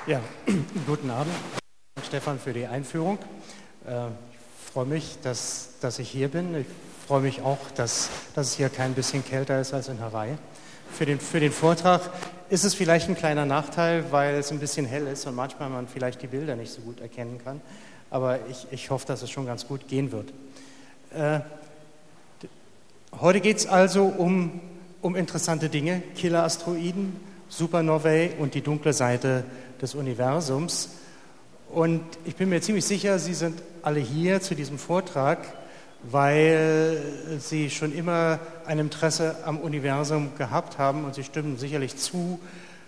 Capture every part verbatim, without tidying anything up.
Ja, guten Abend. Danke, Stefan, für die Einführung. Äh, ich freue mich, dass, dass ich hier bin. Ich freue mich auch, dass, dass es hier kein bisschen kälter ist als in Hawaii. Für den, für den Vortrag ist es vielleicht ein kleiner Nachteil, weil es ein bisschen hell ist und manchmal man vielleicht die Bilder nicht so gut erkennen kann. Aber ich, ich hoffe, dass es schon ganz gut gehen wird. Äh, heute geht es also um, um interessante Dinge, Killer-Asteroiden, Supernovae und die dunkle Seite des Universums. Und ich bin mir ziemlich sicher, Sie sind alle hier zu diesem Vortrag, weil Sie schon immer ein Interesse am Universum gehabt haben und Sie stimmen sicherlich zu,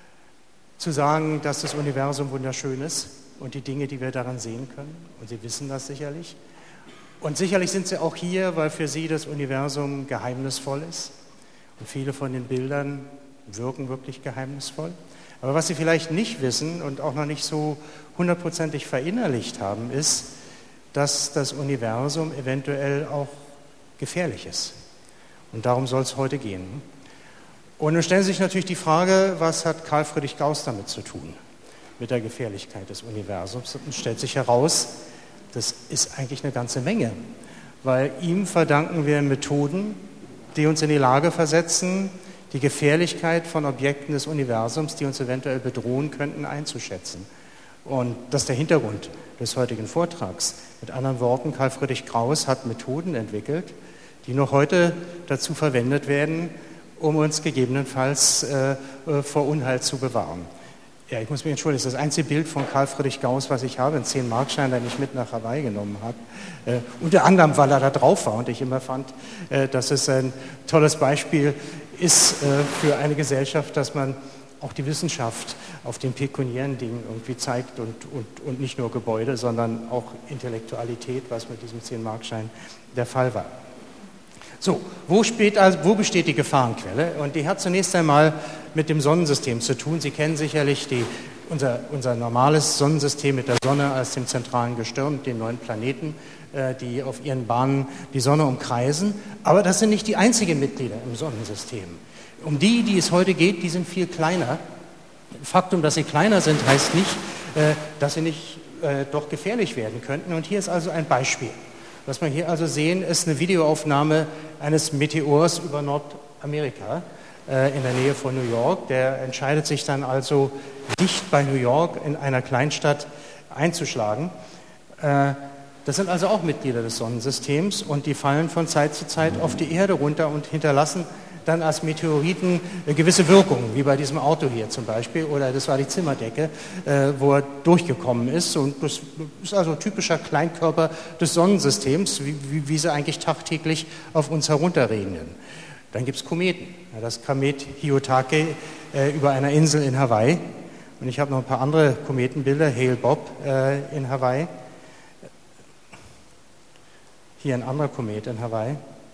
zu sagen, dass das Universum wunderschön ist und die Dinge, die wir daran sehen können. Und Sie wissen das sicherlich. Und sicherlich sind Sie auch hier, weil für Sie das Universum geheimnisvoll ist. Und viele von den Bildern wirken wirklich geheimnisvoll. Aber was Sie vielleicht nicht wissen und auch noch nicht so hundertprozentig verinnerlicht haben, ist, dass das Universum eventuell auch gefährlich ist. Und darum soll es heute gehen. Und nun stellen Sie sich natürlich die Frage, was hat Carl Friedrich Gauss damit zu tun, mit der Gefährlichkeit des Universums? Und stellt sich heraus, das ist eigentlich eine ganze Menge, weil ihm verdanken wir Methoden, die uns in die Lage versetzen, die Gefährlichkeit von Objekten des Universums, die uns eventuell bedrohen könnten, einzuschätzen. Und das ist der Hintergrund des heutigen Vortrags. Mit anderen Worten, Carl Friedrich Gauss hat Methoden entwickelt, die noch heute dazu verwendet werden, um uns gegebenenfalls äh, vor Unheil zu bewahren. Ja, ich muss mich entschuldigen, das ist das einzige Bild von Carl Friedrich Gauss, was ich habe, ein zehn-Mark-Schein, den ich mit nach Hawaii genommen habe. Äh, unter anderem, weil er da drauf war und ich immer fand, äh, dass es ein tolles Beispiel ist äh, für eine Gesellschaft, dass man auch die Wissenschaft auf den pekuniären Dingen irgendwie zeigt und, und, und nicht nur Gebäude, sondern auch Intellektualität, was mit diesem zehn-Mark-Schein der Fall war. So, wo, spät, also, wo besteht die Gefahrenquelle? Und die hat zunächst einmal mit dem Sonnensystem zu tun. Sie kennen sicherlich die, unser, unser normales Sonnensystem mit der Sonne als dem zentralen Gestirn, den neun Planeten, äh, die auf ihren Bahnen die Sonne umkreisen. Aber das sind nicht die einzigen Mitglieder im Sonnensystem. Um die, die es heute geht, die sind viel kleiner. Faktum, dass sie kleiner sind, heißt nicht, äh, dass sie nicht äh, doch gefährlich werden könnten. Und hier ist also ein Beispiel. Was wir hier also sehen, ist eine Videoaufnahme eines Meteors über Nordamerika äh, in der Nähe von New York. Der entscheidet sich dann also dicht bei New York in einer Kleinstadt einzuschlagen. Äh, das sind also auch Mitglieder des Sonnensystems und die fallen von Zeit zu Zeit auf die Erde runter und hinterlassen dann als Meteoriten eine gewisse Wirkung, wie bei diesem Auto hier zum Beispiel, oder das war die Zimmerdecke, äh, wo er durchgekommen ist. Und das ist also ein typischer Kleinkörper des Sonnensystems, wie, wie, wie sie eigentlich tagtäglich auf uns herunterregnen. Dann gibt es Kometen. Ja, das Komet Hyakutake äh, über einer Insel in Hawaii. Und ich habe noch ein paar andere Kometenbilder, Hale-Bopp äh, in Hawaii. Hier ein anderer Komet in Hawaii.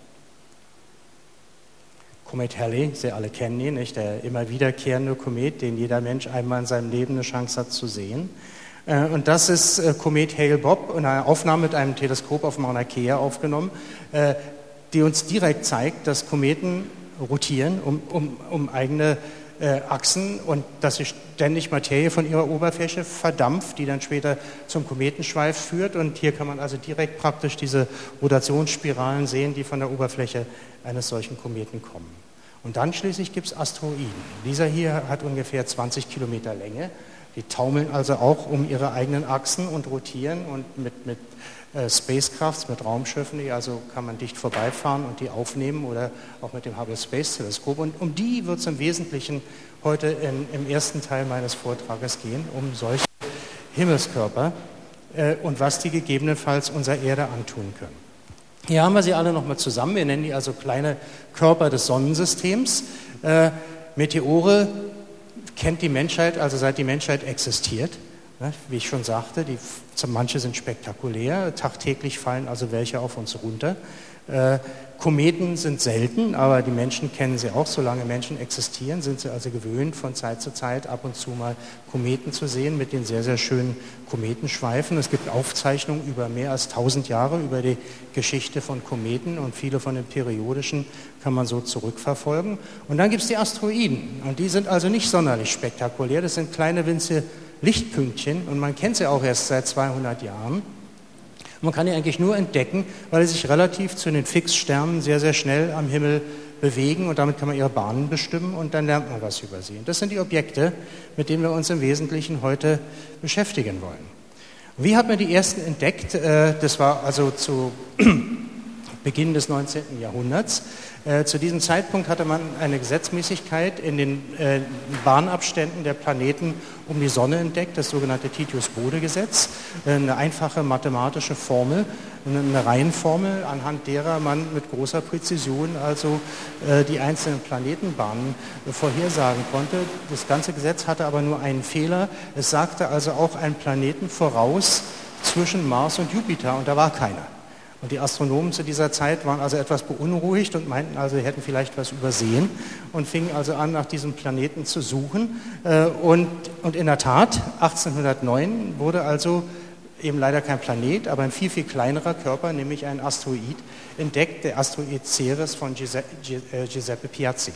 Komet Halley, Sie alle kennen ihn, nicht? Der immer wiederkehrende Komet, den jeder Mensch einmal in seinem Leben eine Chance hat zu sehen. Und das ist Komet Hale-Bopp, eine Aufnahme mit einem Teleskop auf Mauna Kea aufgenommen, die uns direkt zeigt, dass Kometen rotieren um, um, um eigene äh, Achsen und dass sie ständig Materie von ihrer Oberfläche verdampft, die dann später zum Kometenschweif führt. Und hier kann man also direkt praktisch diese Rotationsspiralen sehen, die von der Oberfläche eines solchen Kometen kommen. Und dann schließlich gibt es Asteroiden. Dieser hier hat ungefähr zwanzig Kilometer Länge. Die taumeln also auch um ihre eigenen Achsen und rotieren und mit, mit äh, Spacecrafts, mit Raumschiffen, die also kann man dicht vorbeifahren und die aufnehmen oder auch mit dem Hubble Space Teleskop. Und um die wird es im Wesentlichen heute in, im ersten Teil meines Vortrages gehen, um solche Himmelskörper äh, und was die gegebenenfalls unserer Erde antun können. Hier haben wir sie alle nochmal zusammen. Wir nennen die also kleine Körper des Sonnensystems. Äh, Meteore kennt die Menschheit, also seit die Menschheit existiert. Wie ich schon sagte, die, manche sind spektakulär, tagtäglich fallen also welche auf uns runter. Äh, Kometen sind selten, aber die Menschen kennen sie auch. Solange Menschen existieren, sind sie also gewöhnt, von Zeit zu Zeit ab und zu mal Kometen zu sehen mit den sehr, sehr schönen Kometenschweifen. Es gibt Aufzeichnungen über mehr als tausend Jahre über die Geschichte von Kometen und viele von den periodischen kann man so zurückverfolgen. Und dann gibt es die Asteroiden und die sind also nicht sonderlich spektakulär. Das sind kleine winzige Lichtpünktchen und man kennt sie auch erst seit zweihundert Jahren. Man kann die eigentlich nur entdecken, weil sie sich relativ zu den Fixsternen sehr, sehr schnell am Himmel bewegen und damit kann man ihre Bahnen bestimmen und dann lernt man was über sie. Und das sind die Objekte, mit denen wir uns im Wesentlichen heute beschäftigen wollen. Wie hat man die ersten entdeckt? Das war also zu Beginn des neunzehnten Jahrhunderts. Äh, zu diesem Zeitpunkt hatte man eine Gesetzmäßigkeit in den äh, Bahnabständen der Planeten um die Sonne entdeckt, das sogenannte Titius-Bode-Gesetz, äh, eine einfache mathematische Formel, eine, eine Reihenformel, anhand derer man mit großer Präzision also äh, die einzelnen Planetenbahnen äh, vorhersagen konnte. Das ganze Gesetz hatte aber nur einen Fehler. Es sagte also auch einen Planeten voraus zwischen Mars und Jupiter und da war keiner. Und die Astronomen zu dieser Zeit waren also etwas beunruhigt und meinten also, sie hätten vielleicht was übersehen und fingen also an, nach diesem Planeten zu suchen. Und, und in der Tat, achtzehnhundertneun wurde also eben leider kein Planet, aber ein viel, viel kleinerer Körper, nämlich ein Asteroid, entdeckt, der Asteroid Ceres von Giuseppe Piazzi.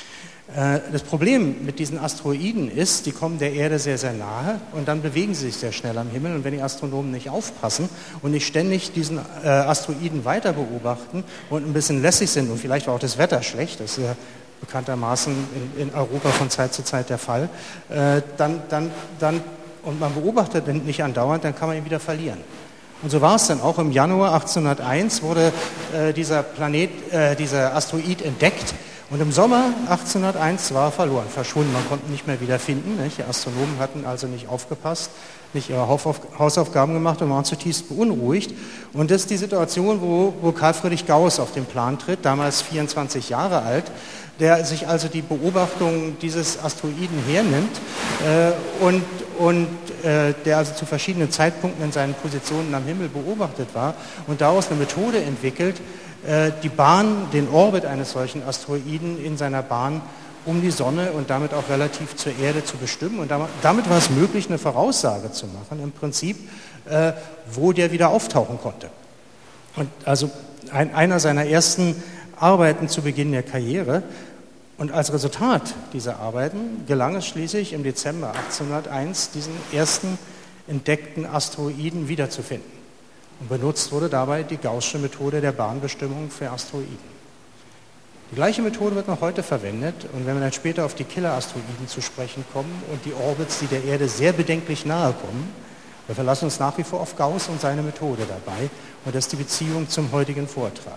Das Problem mit diesen Asteroiden ist, die kommen der Erde sehr, sehr nahe und dann bewegen sie sich sehr schnell am Himmel. Und wenn die Astronomen nicht aufpassen und nicht ständig diesen Asteroiden weiter beobachten und ein bisschen lässig sind und vielleicht war auch das Wetter schlecht, das ist ja bekanntermaßen in, in Europa von Zeit zu Zeit der Fall, dann, dann, dann, und man beobachtet ihn nicht andauernd, dann kann man ihn wieder verlieren. Und so war es dann auch. Im Januar achtzehnhunderteins wurde äh, dieser Planet, äh, dieser Asteroid entdeckt. Und im Sommer achtzehnhunderteins war er verloren, verschwunden. Man konnte ihn nicht mehr wieder finden. Nicht? Die Astronomen hatten also nicht aufgepasst, nicht ihre Hausaufgaben gemacht und waren zutiefst beunruhigt. Und das ist die Situation, wo, wo Carl Friedrich Gauss auf den Plan tritt, damals vierundzwanzig Jahre alt, der sich also die Beobachtung dieses Asteroiden hernimmt äh, und, und äh, der also zu verschiedenen Zeitpunkten in seinen Positionen am Himmel beobachtet war und daraus eine Methode entwickelt, die Bahn, den Orbit eines solchen Asteroiden in seiner Bahn um die Sonne und damit auch relativ zur Erde zu bestimmen. Und damit war es möglich, eine Voraussage zu machen, im Prinzip, äh, wo der wieder auftauchen konnte. Und also ein, einer seiner ersten Arbeiten zu Beginn der Karriere. Und als Resultat dieser Arbeiten gelang es schließlich im Dezember achtzehnhunderteins, diesen ersten entdeckten Asteroiden wiederzufinden. Und benutzt wurde dabei die Gaußsche Methode der Bahnbestimmung für Asteroiden. Die gleiche Methode wird noch heute verwendet und wenn wir dann später auf die Killer-Asteroiden zu sprechen kommen und die Orbits, die der Erde sehr bedenklich nahe kommen, wir verlassen uns nach wie vor auf Gauss und seine Methode dabei und das ist die Beziehung zum heutigen Vortrag.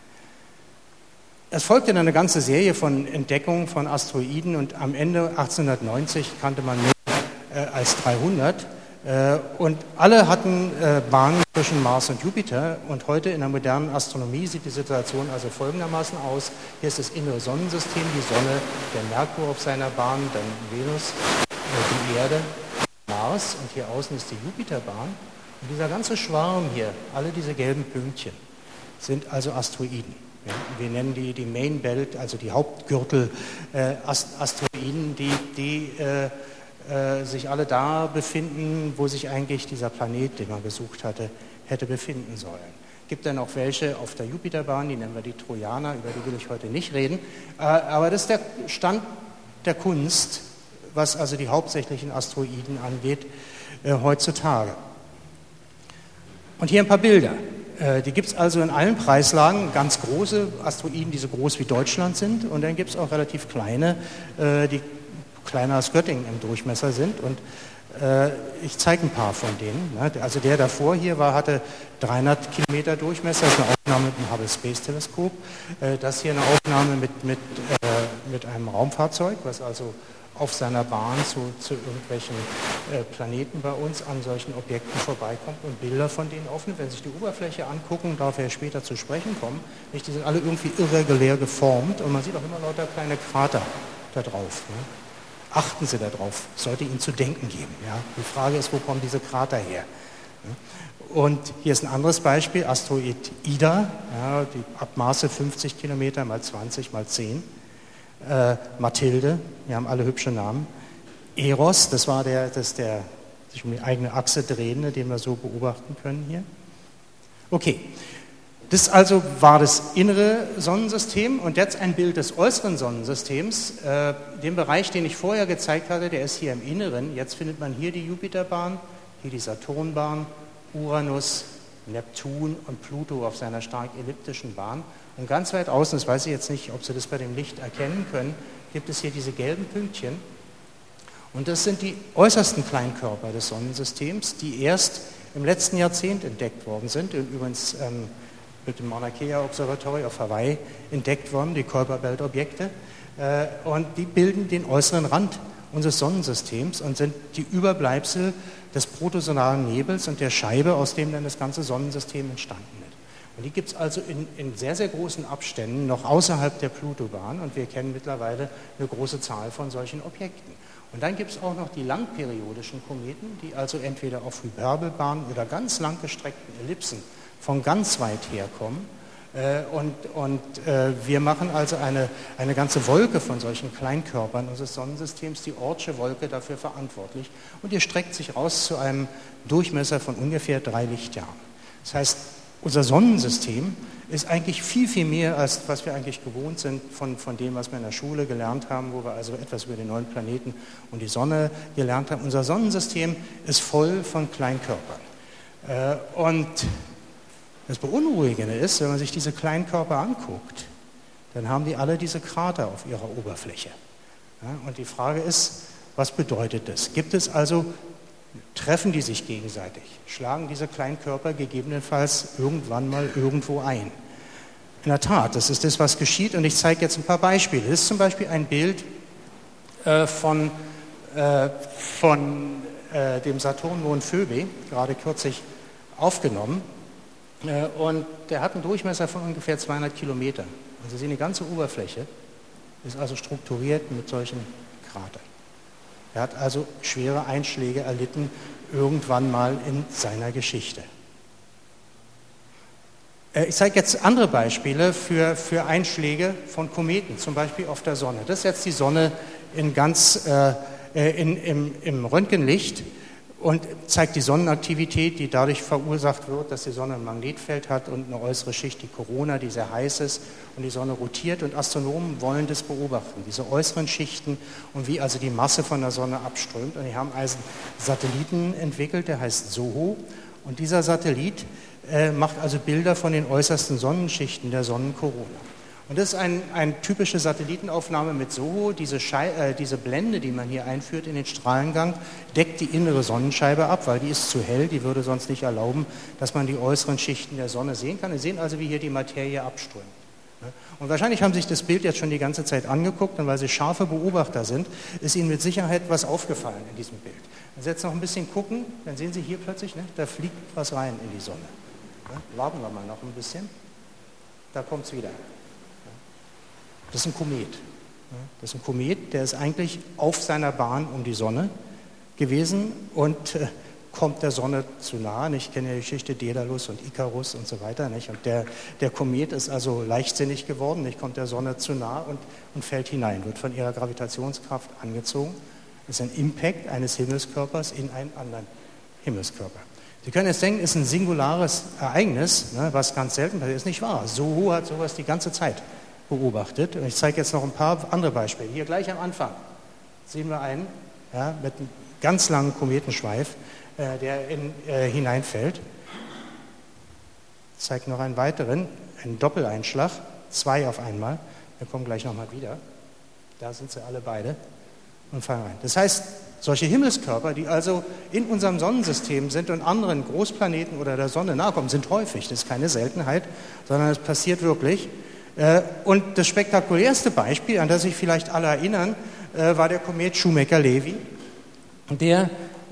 Es folgte dann eine ganze Serie von Entdeckungen von Asteroiden und am Ende achtzehnhundertneunzig kannte man mehr äh, als dreihundert. Und alle hatten Bahnen zwischen Mars und Jupiter und heute in der modernen Astronomie sieht die Situation also folgendermaßen aus. Hier ist das innere Sonnensystem, die Sonne, der Merkur auf seiner Bahn, dann Venus, die Erde, Mars und hier außen ist die Jupiterbahn. Und dieser ganze Schwarm hier, alle diese gelben Pünktchen, sind also Asteroiden. Ja, wir nennen die die Main Belt, also die Hauptgürtel-Asteroiden, die, die äh, sich alle da befinden, wo sich eigentlich dieser Planet, den man gesucht hatte, hätte befinden sollen. Es gibt dann auch welche auf der Jupiterbahn, die nennen wir die Trojaner, über die will ich heute nicht reden. Aber das ist der Stand der Kunst, was also die hauptsächlichen Asteroiden angeht, heutzutage. Und hier ein paar Bilder. Die gibt es also in allen Preislagen, ganz große Asteroiden, die so groß wie Deutschland sind, und dann gibt es auch relativ kleine, die kleiner als Göttingen im Durchmesser sind und äh, ich zeige ein paar von denen. Ne? Also der davor hier war, hatte dreihundert Kilometer Durchmesser, das ist eine Aufnahme mit dem Hubble Space Teleskop. Äh, das hier eine Aufnahme mit, mit, äh, mit einem Raumfahrzeug, was also auf seiner Bahn zu, zu irgendwelchen äh, Planeten bei uns an solchen Objekten vorbeikommt und Bilder von denen aufnimmt. Wenn Sie sich die Oberfläche angucken, darauf wir ja später zu sprechen kommen, nicht, die sind alle irgendwie irregulär geformt und man sieht auch immer lauter kleine Krater da drauf. Ne? Achten Sie darauf, sollte Ihnen zu denken geben. Ja? Die Frage ist, wo kommen diese Krater her? Und hier ist ein anderes Beispiel, Asteroid Ida, ja, die Abmaße fünfzig Kilometer mal zwanzig mal zehn. Äh, Mathilde, wir haben alle hübsche Namen. Eros, das war der, das der sich um die eigene Achse drehende, den wir so beobachten können hier. Okay, Das also war das innere Sonnensystem und jetzt ein Bild des äußeren Sonnensystems. Äh, den Bereich, den ich vorher gezeigt hatte, der ist hier im Inneren. Jetzt findet man hier die Jupiterbahn, hier die Saturnbahn, Uranus, Neptun und Pluto auf seiner stark elliptischen Bahn. Und ganz weit außen, das weiß ich jetzt nicht, ob Sie das bei dem Licht erkennen können, gibt es hier diese gelben Pünktchen. Und das sind die äußersten Kleinkörper des Sonnensystems, die erst im letzten Jahrzehnt entdeckt worden sind. Und übrigens ähm, mit dem Mauna Kea Observatory auf Hawaii entdeckt worden, die Kuiper Belt Objekte. Äh, und die bilden den äußeren Rand unseres Sonnensystems und sind die Überbleibsel des protosonaren Nebels und der Scheibe, aus dem dann das ganze Sonnensystem entstanden ist. Und die gibt es also in, in sehr, sehr großen Abständen noch außerhalb der Plutobahn und wir kennen mittlerweile eine große Zahl von solchen Objekten. Und dann gibt es auch noch die langperiodischen Kometen, die also entweder auf Hyperbelbahnen oder ganz langgestreckten Ellipsen von ganz weit herkommen. Äh, und und äh, wir machen also eine, eine ganze Wolke von solchen Kleinkörpern unseres Sonnensystems, die Oortsche Wolke, dafür verantwortlich. Und die streckt sich raus zu einem Durchmesser von ungefähr drei Lichtjahren. Das heißt, unser Sonnensystem ist eigentlich viel, viel mehr, als was wir eigentlich gewohnt sind von, von dem, was wir in der Schule gelernt haben, wo wir also etwas über den neuen Planeten und die Sonne gelernt haben. Unser Sonnensystem ist voll von Kleinkörpern. Äh, und das Beunruhigende ist, wenn man sich diese Kleinkörper anguckt, dann haben die alle diese Krater auf ihrer Oberfläche. Ja, und die Frage ist, was bedeutet das? Gibt es also, treffen die sich gegenseitig, schlagen diese Kleinkörper gegebenenfalls irgendwann mal irgendwo ein? In der Tat, das ist das, was geschieht und ich zeige jetzt ein paar Beispiele. Das ist zum Beispiel ein Bild äh, von, äh, von äh, dem Saturnmond Phoebe, gerade kürzlich aufgenommen. Und der hat einen Durchmesser von ungefähr zweihundert Kilometern. Und Sie sehen, die ganze Oberfläche ist also strukturiert mit solchen Kratern. Er hat also schwere Einschläge erlitten, irgendwann mal in seiner Geschichte. Ich zeige jetzt andere Beispiele für, für Einschläge von Kometen, zum Beispiel auf der Sonne. Das ist jetzt die Sonne in ganz, äh, in, im, im Röntgenlicht. Und zeigt die Sonnenaktivität, die dadurch verursacht wird, dass die Sonne ein Magnetfeld hat und eine äußere Schicht, die Corona, die sehr heiß ist und die Sonne rotiert. Und Astronomen wollen das beobachten, diese äußeren Schichten und wie also die Masse von der Sonne abströmt. Und die haben also einen Satelliten entwickelt, der heißt SOHO. Und dieser Satellit äh, macht also Bilder von den äußersten Sonnenschichten der Sonnenkorona. Und das ist eine ein typische Satellitenaufnahme mit SOHO. Diese, Schei äh, diese Blende, die man hier einführt in den Strahlengang, deckt die innere Sonnenscheibe ab, weil die ist zu hell, die würde sonst nicht erlauben, dass man die äußeren Schichten der Sonne sehen kann. Wir sehen also, wie hier die Materie abströmt. Und wahrscheinlich haben Sie sich das Bild jetzt schon die ganze Zeit angeguckt und weil Sie scharfe Beobachter sind, ist Ihnen mit Sicherheit was aufgefallen in diesem Bild. Wenn Sie jetzt noch ein bisschen gucken, dann sehen Sie hier plötzlich, ne, da fliegt was rein in die Sonne. Ja, warten wir mal noch ein bisschen. Da kommt es wieder. Das ist ein Komet. Das ist ein Komet, der ist eigentlich auf seiner Bahn um die Sonne gewesen und äh, kommt der Sonne zu nahe. Ich kenne ja die Geschichte Daedalus und Ikarus und so weiter. Nicht? Und der, der Komet ist also leichtsinnig geworden, nicht? Kommt der Sonne zu nahe und, und fällt hinein, wird von ihrer Gravitationskraft angezogen. Das ist ein Impact eines Himmelskörpers in einen anderen Himmelskörper. Sie können jetzt denken, es ist ein singulares Ereignis, ne, was ganz selten passiert, ist nicht wahr. SOHO hat sowas die ganze Zeit beobachtet. Und ich zeige jetzt noch ein paar andere Beispiele. Hier gleich am Anfang sehen wir einen ja, mit einem ganz langen Kometenschweif, äh, der in, äh, hineinfällt. Ich zeige noch einen weiteren, einen Doppeleinschlag, zwei auf einmal. Wir kommen gleich nochmal wieder. Da sind sie alle beide und fallen rein. Das heißt, solche Himmelskörper, die also in unserem Sonnensystem sind und anderen Großplaneten oder der Sonne nahe kommen, sind häufig. Das ist keine Seltenheit, sondern es passiert wirklich. Und das spektakulärste Beispiel, an das sich vielleicht alle erinnern, war der Komet Shoemaker-Levy, der,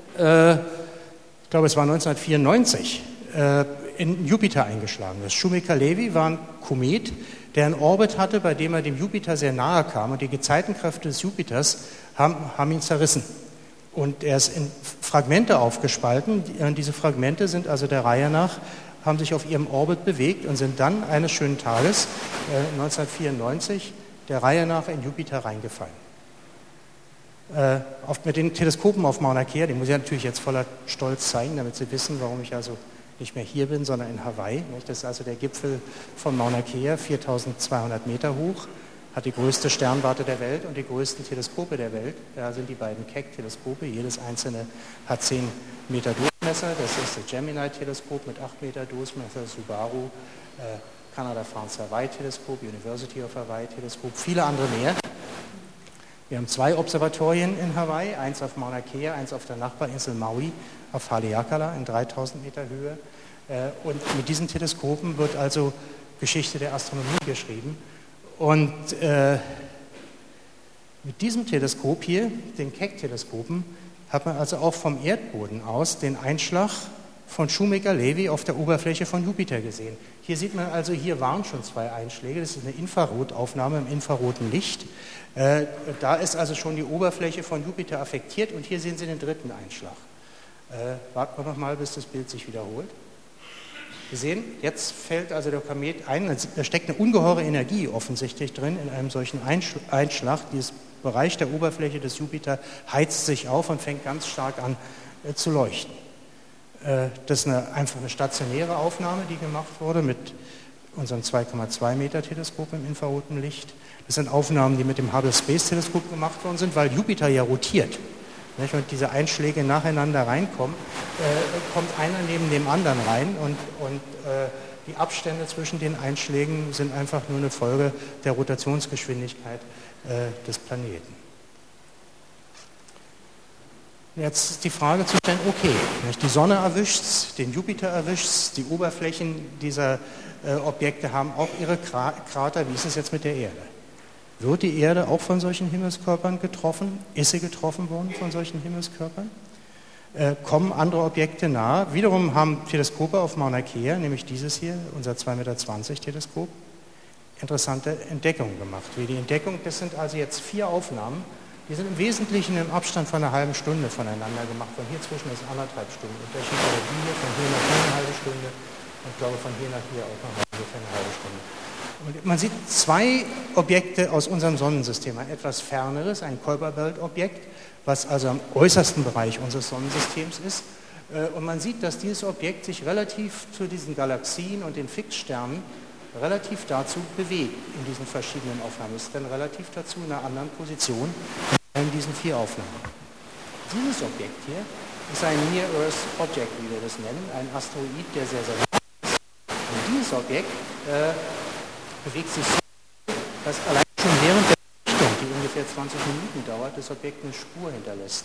ich glaube es war neunzehnhundertvierundneunzig, in Jupiter eingeschlagen ist. Shoemaker-Levy war ein Komet, der einen Orbit hatte, bei dem er dem Jupiter sehr nahe kam und die Gezeitenkräfte des Jupiters haben, haben ihn zerrissen. Und er ist in Fragmente aufgespalten. Diese Fragmente sind also der Reihe nach haben sich auf ihrem Orbit bewegt und sind dann eines schönen Tages, äh, neunzehnhundertvierundneunzig, der Reihe nach in Jupiter reingefallen. Äh, auf, mit den Teleskopen auf Mauna Kea, die muss ich natürlich jetzt voller Stolz zeigen, damit Sie wissen, warum ich also nicht mehr hier bin, sondern in Hawaii. Das ist also der Gipfel von Mauna Kea, viertausendzweihundert Meter hoch, hat die größte Sternwarte der Welt und die größten Teleskope der Welt. Da sind die beiden Keck-Teleskope, jedes einzelne hat zehn Meter Durchmesser. Das ist das Gemini-Teleskop mit acht Meter Durchmesser, Subaru, äh, Kanada-France-Hawaii-Teleskop, University of Hawaii-Teleskop, viele andere mehr. Wir haben zwei Observatorien in Hawaii, eins auf Mauna Kea, eins auf der Nachbarinsel Maui, auf Haleakala in dreitausend Meter Höhe. Und mit diesen Teleskopen wird also Geschichte der Astronomie geschrieben. Und äh, mit diesem Teleskop hier, den Keck-Teleskopen, hat man also auch vom Erdboden aus den Einschlag von Shoemaker-Levy auf der Oberfläche von Jupiter gesehen. Hier sieht man also, hier waren schon zwei Einschläge, das ist eine Infrarotaufnahme im infraroten Licht. Äh, da ist also schon die Oberfläche von Jupiter affektiert und hier sehen Sie den dritten Einschlag. Äh, warten wir noch mal, bis das Bild sich wiederholt. Sie sehen, jetzt fällt also der Komet ein, da steckt eine ungeheure Energie offensichtlich drin in einem solchen Einschlag. Dieses Bereich der Oberfläche des Jupiter heizt sich auf und fängt ganz stark an äh, zu leuchten. Das ist eine, einfach eine stationäre Aufnahme, die gemacht wurde mit unserem zwei Komma zwei Meter Teleskop im infraroten Licht. Das sind Aufnahmen, die mit dem Hubble Space Teleskop gemacht worden sind, weil Jupiter ja rotiert. Wenn diese Einschläge nacheinander reinkommen, äh, kommt einer neben dem anderen rein und, und äh, die Abstände zwischen den Einschlägen sind einfach nur eine Folge der Rotationsgeschwindigkeit äh, des Planeten. Jetzt ist die Frage zu stellen, okay, die Sonne erwischt, den Jupiter erwischt, die Oberflächen dieser äh, Objekte haben auch ihre Krater, wie ist es jetzt mit der Erde? Wird die Erde auch von solchen Himmelskörpern getroffen? Ist sie getroffen worden von solchen Himmelskörpern? Äh, kommen andere Objekte nahe? Wiederum haben Teleskope auf Mauna Kea, nämlich dieses hier, unser zwei Komma zwanzig Meter Teleskop, interessante Entdeckungen gemacht. Wie die Entdeckung, das sind also jetzt vier Aufnahmen, die sind im Wesentlichen im Abstand von einer halben Stunde voneinander gemacht. Von hier zwischen ist anderthalb Stunden Unterschied, oder die hier von hier nach hier eine halbe Stunde und ich glaube von hier nach hier auch noch ungefähr eine halbe Stunde. Und man sieht zwei Objekte aus unserem Sonnensystem, ein etwas ferneres, ein Kuiper-Belt-Objekt, was also am äußersten Bereich unseres Sonnensystems ist. Und man sieht, dass dieses Objekt sich relativ zu diesen Galaxien und den Fixsternen relativ dazu bewegt in diesen verschiedenen Aufnahmen. Es ist dann relativ dazu in einer anderen Position in diesen vier Aufnahmen. Dieses Objekt hier ist ein Near-Earth Object, wie wir das nennen, ein Asteroid, der sehr, sehr nah ist. Und dieses Objekt äh, bewegt sich so, dass allein schon während der Richtung, die ungefähr zwanzig Minuten dauert, das Objekt eine Spur hinterlässt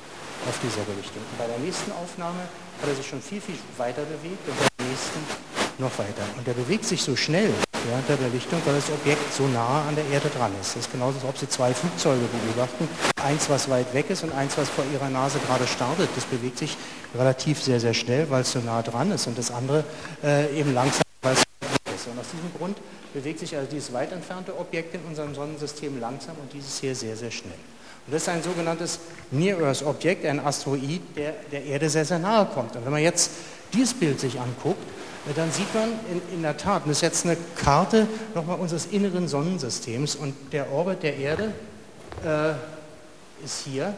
auf dieser Belichtung. Und bei der nächsten Aufnahme hat er sich schon viel, viel weiter bewegt und bei der nächsten noch weiter. Und er bewegt sich so schnell während der Belichtung, weil das Objekt so nah an der Erde dran ist. Das ist genauso, als ob Sie zwei Flugzeuge beobachten. Eins, was weit weg ist und eins, was vor Ihrer Nase gerade startet. Das bewegt sich relativ sehr, sehr schnell, weil es so nah dran ist. Und das andere äh, eben langsam, weil es weit weg ist. Und aus diesem Grund bewegt sich also dieses weit entfernte Objekt in unserem Sonnensystem langsam und dieses hier sehr, sehr schnell. Und das ist ein sogenanntes Near-Earth-Objekt, ein Asteroid, der der Erde sehr, sehr nahe kommt. Und wenn man jetzt dieses Bild sich anguckt, dann sieht man in, in der Tat, das ist jetzt eine Karte nochmal unseres inneren Sonnensystems und der Orbit der Erde äh, ist hier.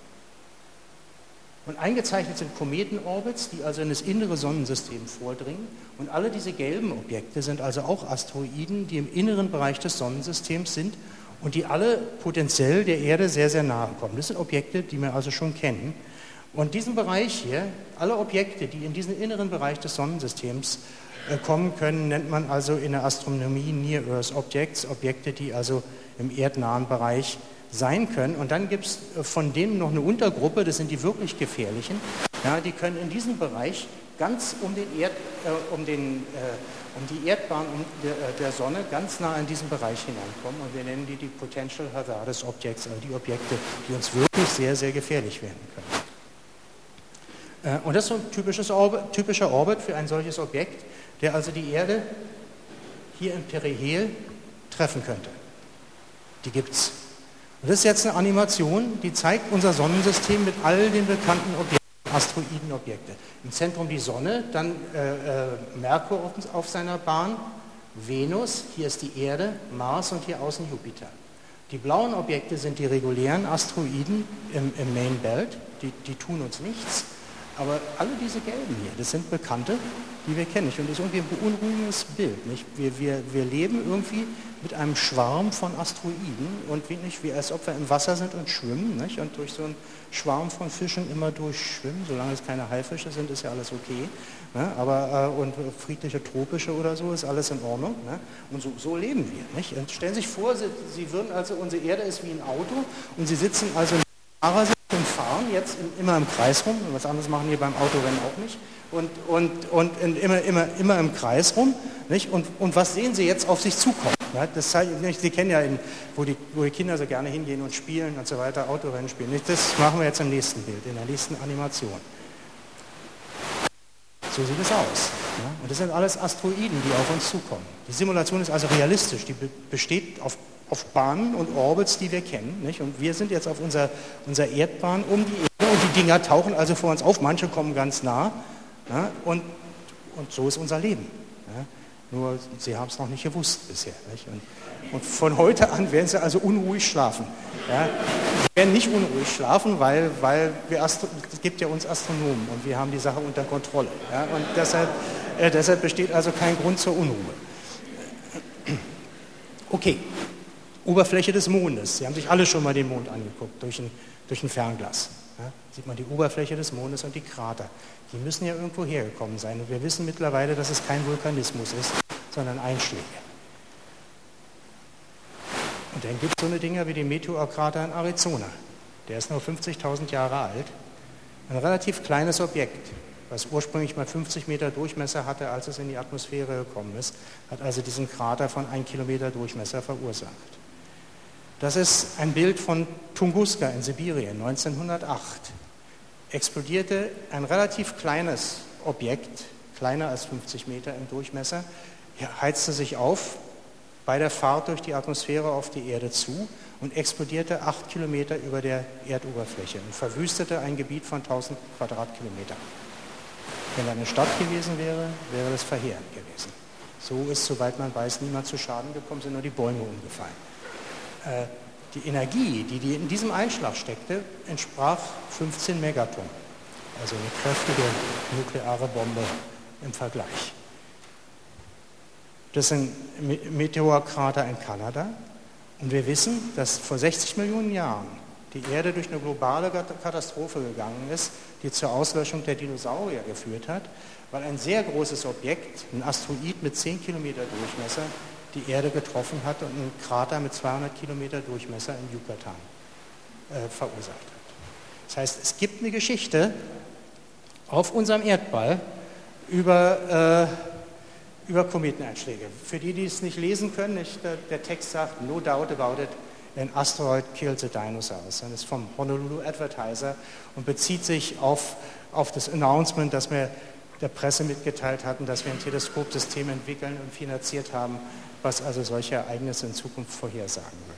Und eingezeichnet sind Kometenorbits, die also in das innere Sonnensystem vordringen. Und alle diese gelben Objekte sind also auch Asteroiden, die im inneren Bereich des Sonnensystems sind und die alle potenziell der Erde sehr, sehr nahe kommen. Das sind Objekte, die wir also schon kennen. Und diesen Bereich hier, alle Objekte, die in diesen inneren Bereich des Sonnensystems äh, kommen können, nennt man also in der Astronomie Near-Earth Objects, Objekte, die also im erdnahen Bereich sein können. Und dann gibt es von denen noch eine Untergruppe, das sind die wirklich gefährlichen. Ja, die können in diesem Bereich ganz um, den Erd, äh, um, den, äh, um die Erdbahn um der, der Sonne ganz nah in diesen Bereich hineinkommen. Und wir nennen die die Potential Hazardous Objects, also die Objekte, die uns wirklich sehr, sehr gefährlich werden können. Und das ist so ein typisches Orbit, typischer Orbit für ein solches Objekt, der also die Erde hier im Perihel treffen könnte. Die gibt es. Und das ist jetzt eine Animation, die zeigt unser Sonnensystem mit all den bekannten Objekten, Asteroidenobjekte. Im Zentrum die Sonne, dann äh, äh, Merkur auf, auf seiner Bahn, Venus, hier ist die Erde, Mars und hier außen Jupiter. Die blauen Objekte sind die regulären Asteroiden im, im Main Belt, die, die tun uns nichts. Aber alle diese Gelben hier, das sind Bekannte, die wir kennen. Und das ist irgendwie ein beunruhigendes Bild. Nicht? Wir, wir, wir leben irgendwie mit einem Schwarm von Asteroiden und wie, nicht, wie als ob wir im Wasser sind und schwimmen. Nicht? Und durch so einen Schwarm von Fischen immer durchschwimmen. Solange es keine Haifische sind, ist ja alles okay. Ne? Aber, äh, und friedliche tropische oder so ist alles in Ordnung. Ne? Und so, so leben wir. Nicht? Und stellen Sie sich vor, Sie, Sie würden also, unsere Erde ist wie ein Auto und Sie sitzen also im Fahrersitz und fahren jetzt immer im Kreis rum. Was anderes machen hier beim Autorennen auch nicht. Und, und, und immer, immer, immer im Kreis rum. Nicht? Und, und was sehen Sie jetzt auf sich zukommen? Ja, das, Sie kennen ja, in, wo, die, wo die Kinder so gerne hingehen und spielen und so weiter, Autorennen spielen. Nicht? Das machen wir jetzt im nächsten Bild, in der nächsten Animation. So sieht es aus. Ja? Und das sind alles Asteroiden, die auf uns zukommen. Die Simulation ist also realistisch. Die be besteht auf, auf Bahnen und Orbits, die wir kennen. Nicht? Und wir sind jetzt auf unserer, unserer Erdbahn um die Erde und die Dinger tauchen also vor uns auf. Manche kommen ganz nah. Ja? Und, und so ist unser Leben. Ja? Nur Sie haben es noch nicht gewusst bisher. Nicht? Und, und von heute an werden Sie also unruhig schlafen. Ja? Sie werden nicht unruhig schlafen, weil, weil wir Astro es gibt ja uns Astronomen und wir haben die Sache unter Kontrolle. Ja? Und deshalb, äh, deshalb besteht also kein Grund zur Unruhe. Okay, Oberfläche des Mondes. Sie haben sich alle schon mal den Mond angeguckt durch ein, durch ein Fernglas. Ja? Sieht man die Oberfläche des Mondes und die Krater. Die müssen ja irgendwo hergekommen sein. Und wir wissen mittlerweile, dass es kein Vulkanismus ist, sondern Einschläge. Und dann gibt es so eine Dinger wie den Meteorkrater in Arizona. Der ist nur fünfzigtausend Jahre alt. Ein relativ kleines Objekt, was ursprünglich mal fünfzig Meter Durchmesser hatte, als es in die Atmosphäre gekommen ist, hat also diesen Krater von einem Kilometer Durchmesser verursacht. Das ist ein Bild von Tunguska in Sibirien, neunzehnhundertacht. Explodierte ein relativ kleines Objekt, kleiner als fünfzig Meter im Durchmesser, heizte sich auf bei der Fahrt durch die Atmosphäre auf die Erde zu und explodierte acht Kilometer über der Erdoberfläche und verwüstete ein Gebiet von tausend Quadratkilometern. Wenn da eine Stadt gewesen wäre, wäre das verheerend gewesen. So ist, soweit man weiß, niemand zu Schaden gekommen, sind nur die Bäume umgefallen. Äh, Die Energie, die, die in diesem Einschlag steckte, entsprach fünfzehn Megaton, also eine kräftige nukleare Bombe im Vergleich. Das ist ein Meteorkrater in Kanada und wir wissen, dass vor sechzig Millionen Jahren die Erde durch eine globale Katastrophe gegangen ist, die zur Auslöschung der Dinosaurier geführt hat, weil ein sehr großes Objekt, ein Asteroid mit zehn Kilometer Durchmesser, die Erde getroffen hat und einen Krater mit zweihundert Kilometer Durchmesser in Yucatan äh, verursacht hat. Das heißt, es gibt eine Geschichte auf unserem Erdball über, äh, über Kometeneinschläge. Für die, die es nicht lesen können, nicht, der, der Text sagt, no doubt about it, an asteroid killed the dinosaurs. Das ist vom Honolulu Advertiser und bezieht sich auf, auf das Announcement, das wir der Presse mitgeteilt hatten, dass wir ein Teleskopsystem entwickeln und finanziert haben, was also solche Ereignisse in Zukunft vorhersagen wird.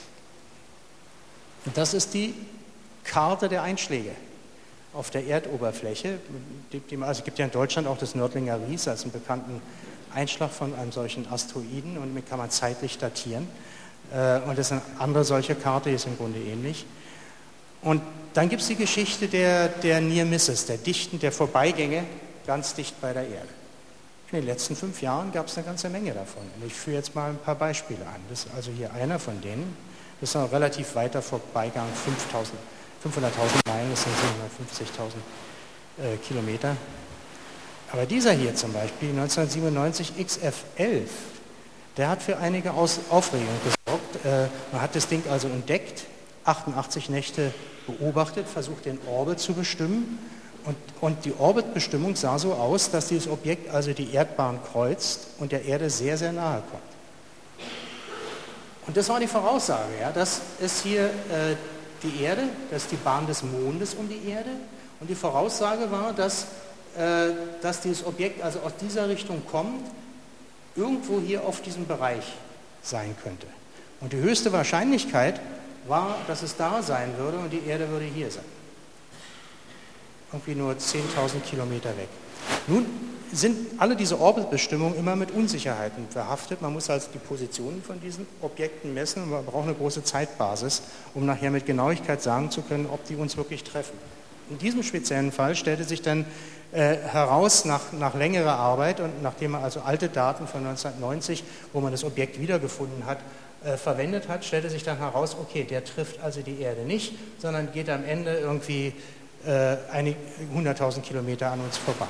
Und das ist die Karte der Einschläge auf der Erdoberfläche. Also es gibt ja in Deutschland auch das Nördlinger Ries als einen bekannten Einschlag von einem solchen Asteroiden und den kann man zeitlich datieren. Und das ist eine andere solche Karte, die ist im Grunde ähnlich. Und dann gibt es die Geschichte der, der Near Misses, der Dichten, der Vorbeigänge ganz dicht bei der Erde. In den letzten fünf Jahren gab es eine ganze Menge davon. Und ich führe jetzt mal ein paar Beispiele an. Das ist also hier einer von denen. Das ist ein relativ weiter Vorbeigang, fünfhunderttausend Meilen, das sind siebenhundertfünfzigtausend äh, Kilometer. Aber dieser hier zum Beispiel, neunzehnhundertsiebenundneunzig X F elf, der hat für einige Aus Aufregung gesorgt. Äh, man hat das Ding also entdeckt, achtundachtzig Nächte beobachtet, versucht den Orbit zu bestimmen. Und, und die Orbitbestimmung sah so aus, dass dieses Objekt also die Erdbahn kreuzt und der Erde sehr, sehr nahe kommt. Und das war die Voraussage, ja, das ist hier äh, die Erde, das ist die Bahn des Mondes um die Erde. Und die Voraussage war, dass, äh, dass dieses Objekt also aus dieser Richtung kommt, irgendwo hier auf diesem Bereich sein könnte. Und die höchste Wahrscheinlichkeit war, dass es da sein würde und die Erde würde hier sein. Irgendwie nur zehntausend Kilometer weg. Nun sind alle diese Orbitbestimmungen immer mit Unsicherheiten behaftet. Man muss also die Positionen von diesen Objekten messen und man braucht eine große Zeitbasis, um nachher mit Genauigkeit sagen zu können, ob die uns wirklich treffen. In diesem speziellen Fall stellte sich dann äh, heraus, nach, nach längerer Arbeit und nachdem man also alte Daten von neunzehnhundertneunzig, wo man das Objekt wiedergefunden hat, äh, verwendet hat, stellte sich dann heraus, okay, der trifft also die Erde nicht, sondern geht am Ende irgendwie äh, einige hunderttausend Kilometer an uns vorbei.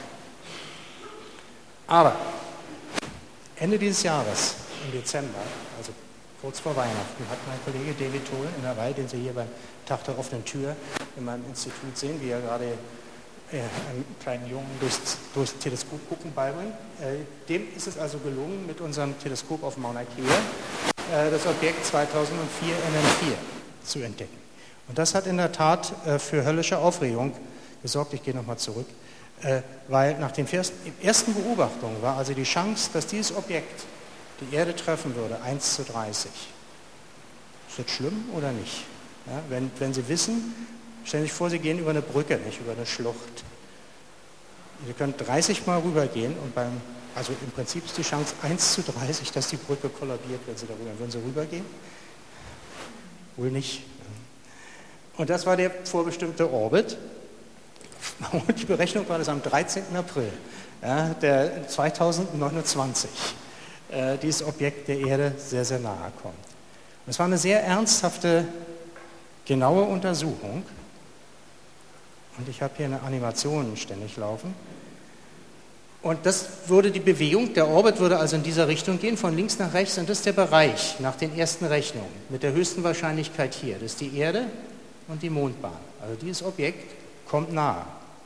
Aber Ende dieses Jahres, im Dezember, also kurz vor Weihnachten, hat mein Kollege David Tolen in Hawaii, den Sie hier beim Tag der offenen Tür in meinem Institut sehen, wie er gerade äh, einem kleinen Jungen durchs, durchs Teleskop gucken beibringt. Äh, dem ist es also gelungen, mit unserem Teleskop auf Mauna Kea äh, das Objekt zweitausendvier N M vier zu entdecken. Und das hat in der Tat äh, für höllische Aufregung gesorgt. Ich gehe nochmal zurück. Äh, weil nach den ersten Beobachtungen war also die Chance, dass dieses Objekt die Erde treffen würde, eins zu dreißig. Ist das schlimm oder nicht? Ja, wenn, wenn Sie wissen, stellen Sie sich vor, Sie gehen über eine Brücke, nicht über eine Schlucht. Sie können dreißig Mal rübergehen und beim, also im Prinzip ist die Chance eins zu dreißig, dass die Brücke kollabiert, wenn Sie darüber, würden Sie rübergehen? Wohl nicht. Und das war der vorbestimmte Orbit. Und die Berechnung war, dass am dreizehnten April ja, der zweitausendneunundzwanzig äh, dieses Objekt der Erde sehr, sehr nahe kommt. Und es war eine sehr ernsthafte, genaue Untersuchung. Und ich habe hier eine Animation ständig laufen. Und das würde die Bewegung, der Orbit würde also in dieser Richtung gehen, von links nach rechts. Und das ist der Bereich nach den ersten Rechnungen mit der höchsten Wahrscheinlichkeit hier. Das ist die Erde und die Mondbahn. Also dieses Objekt kommt nahe.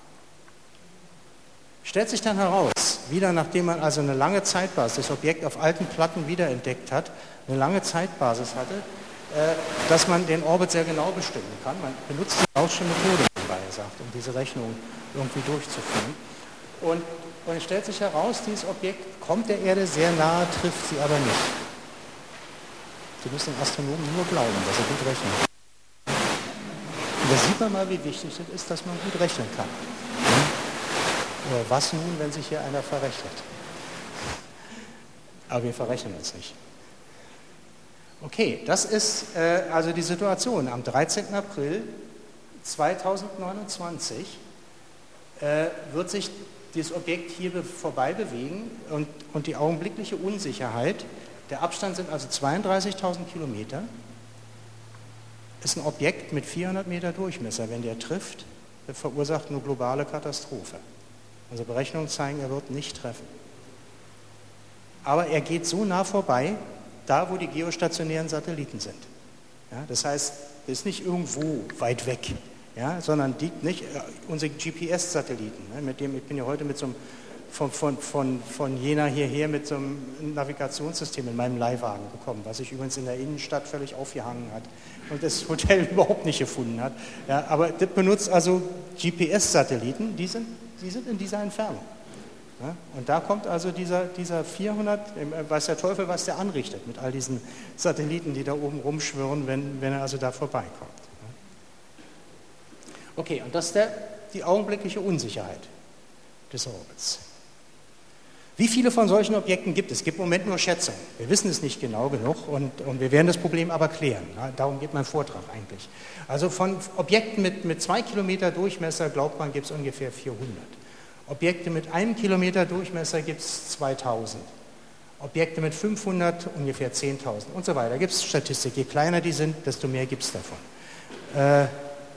Stellt sich dann heraus, wieder nachdem man also eine lange Zeitbasis, das Objekt auf alten Platten wiederentdeckt hat, eine lange Zeitbasis hatte, äh, dass man den Orbit sehr genau bestimmen kann. Man benutzt die gaußsche Methode, wie er sagt, um diese Rechnung irgendwie durchzuführen. Und, und es stellt sich heraus, dieses Objekt kommt der Erde sehr nahe, trifft sie aber nicht. Sie müssen den Astronomen nur glauben, dass er gut rechnet. Und da sieht man mal, wie wichtig es ist, dass man gut rechnen kann. Was nun, wenn sich hier einer verrechnet? Aber wir verrechnen uns nicht. Okay, das ist äh, also die Situation. Am dreizehnten April zweitausendneunundzwanzig äh, wird sich dieses Objekt hier vorbei bewegen und, und die augenblickliche Unsicherheit, der Abstand sind also zweiunddreißigtausend Kilometer, ist ein Objekt mit vierhundert Meter Durchmesser. Wenn der trifft, der verursacht eine globale Katastrophe. Unsere Berechnungen zeigen, er wird nicht treffen. Aber er geht so nah vorbei, da wo die geostationären Satelliten sind. Ja, das heißt, er ist nicht irgendwo weit weg, ja, sondern die, nicht, äh, unsere G P S-Satelliten, ne, mit dem, ich bin ja heute mit so einem, von, von, von, von Jena hierher mit so einem Navigationssystem in meinem Leihwagen gekommen, was sich übrigens in der Innenstadt völlig aufgehangen hat und das Hotel überhaupt nicht gefunden hat. Ja, aber das benutzt also G P S-Satelliten, die sind, die sind in dieser Entfernung. Ja, und da kommt also dieser, dieser vierhundert, weiß der Teufel, was der anrichtet mit all diesen Satelliten, die da oben rumschwirren, wenn, wenn er also da vorbeikommt. Okay, und das ist der, die augenblickliche Unsicherheit des Orbits. Wie viele von solchen Objekten gibt es? Es gibt im Moment nur Schätzungen. Wir wissen es nicht genau genug und, und wir werden das Problem aber klären. Ja, darum geht mein Vortrag eigentlich. Also von Objekten mit, mit zwei Kilometer Durchmesser glaubt man, gibt es ungefähr vierhundert. Objekte mit einem Kilometer Durchmesser gibt es zweitausend. Objekte mit fünfhundert ungefähr zehntausend und so weiter. Da gibt es Statistik. Je kleiner die sind, desto mehr gibt es davon. Äh,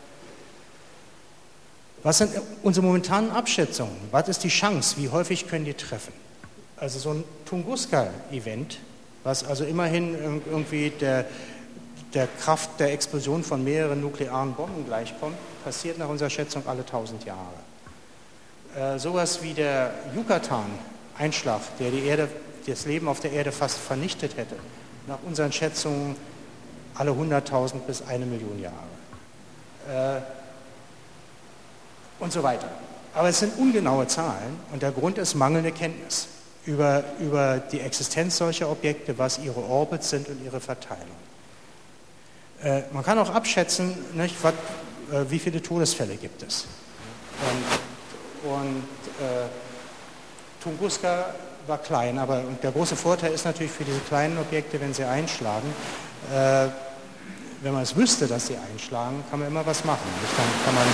was sind unsere momentanen Abschätzungen? Was ist die Chance? Wie häufig können die treffen? Also so ein Tunguska-Event, was also immerhin irgendwie der, der Kraft der Explosion von mehreren nuklearen Bomben gleichkommt, passiert nach unserer Schätzung alle tausend Jahre. Äh, sowas wie der Yucatan-Einschlag, der die Erde, das Leben auf der Erde fast vernichtet hätte, nach unseren Schätzungen alle hunderttausend bis eine Million Jahre. Äh, und so weiter. Aber es sind ungenaue Zahlen und der Grund ist mangelnde Kenntnis über, über die Existenz solcher Objekte, was ihre Orbits sind und ihre Verteilung. Äh, man kann auch abschätzen, nicht, wat, äh, wie viele Todesfälle gibt es. Und, und äh, Tunguska war klein, aber und der große Vorteil ist natürlich für diese kleinen Objekte, wenn sie einschlagen, äh, wenn man es wüsste, dass sie einschlagen, kann man immer was machen. Nicht? Dann kann man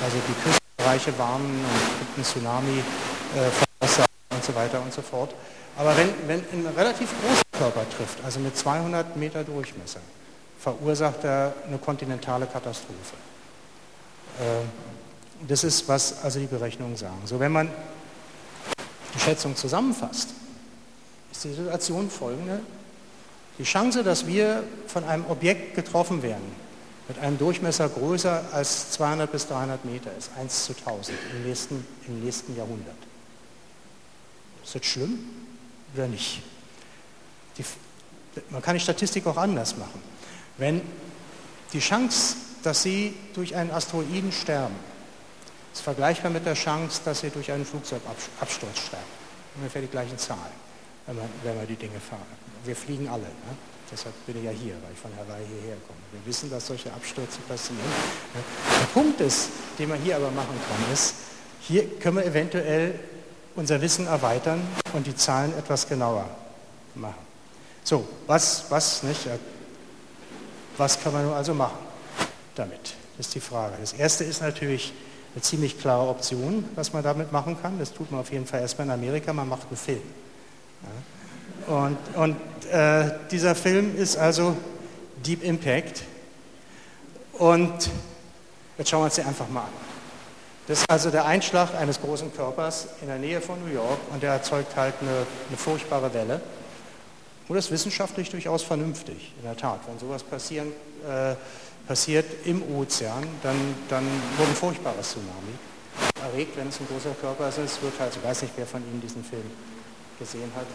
Also die Küstenbereiche warnen und es gibt einen Tsunami äh, und so weiter und so fort. Aber wenn, wenn ein relativ großer Körper trifft, also mit zweihundert Meter Durchmesser, verursacht er eine kontinentale Katastrophe. Äh, das ist, was also die Berechnungen sagen. So, wenn man die Schätzung zusammenfasst, ist die Situation folgende. Die Chance, dass wir von einem Objekt getroffen werden, mit einem Durchmesser größer als zweihundert bis dreihundert Meter, ist eins zu tausend im nächsten, im nächsten Jahrhundert. Ist das schlimm oder nicht? Die, man kann die Statistik auch anders machen. Wenn die Chance, dass Sie durch einen Asteroiden sterben, ist vergleichbar mit der Chance, dass Sie durch einen Flugzeugabsturz sterben. Ungefähr die gleichen Zahlen, wenn man, wenn man die Dinge fahren. Wir fliegen alle. Ne? Deshalb bin ich ja hier, weil ich von Hawaii hierher komme. Wir wissen, dass solche Abstürze passieren. Der Punkt ist, den man hier aber machen kann, ist, hier können wir eventuell unser Wissen erweitern und die Zahlen etwas genauer machen. So, was, was, nicht? Was kann man nun also machen damit? Das ist die Frage. Das erste ist natürlich eine ziemlich klare Option, was man damit machen kann. Das tut man auf jeden Fall erstmal in Amerika, man macht einen Film. Ja. Und, und äh, dieser Film ist also Deep Impact. Und jetzt schauen wir uns den einfach mal an. Das ist also der Einschlag eines großen Körpers in der Nähe von New York und der erzeugt halt eine, eine furchtbare Welle. Und das ist wissenschaftlich durchaus vernünftig, in der Tat. Wenn sowas passieren, äh, passiert im Ozean, dann, dann wird ein furchtbares Tsunami erregt, wenn es ein großer Körper ist. Es wird halt, ich weiß nicht, wer von Ihnen diesen Film gesehen hat.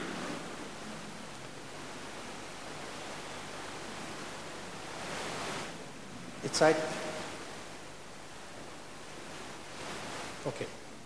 Ich zeige. Okay.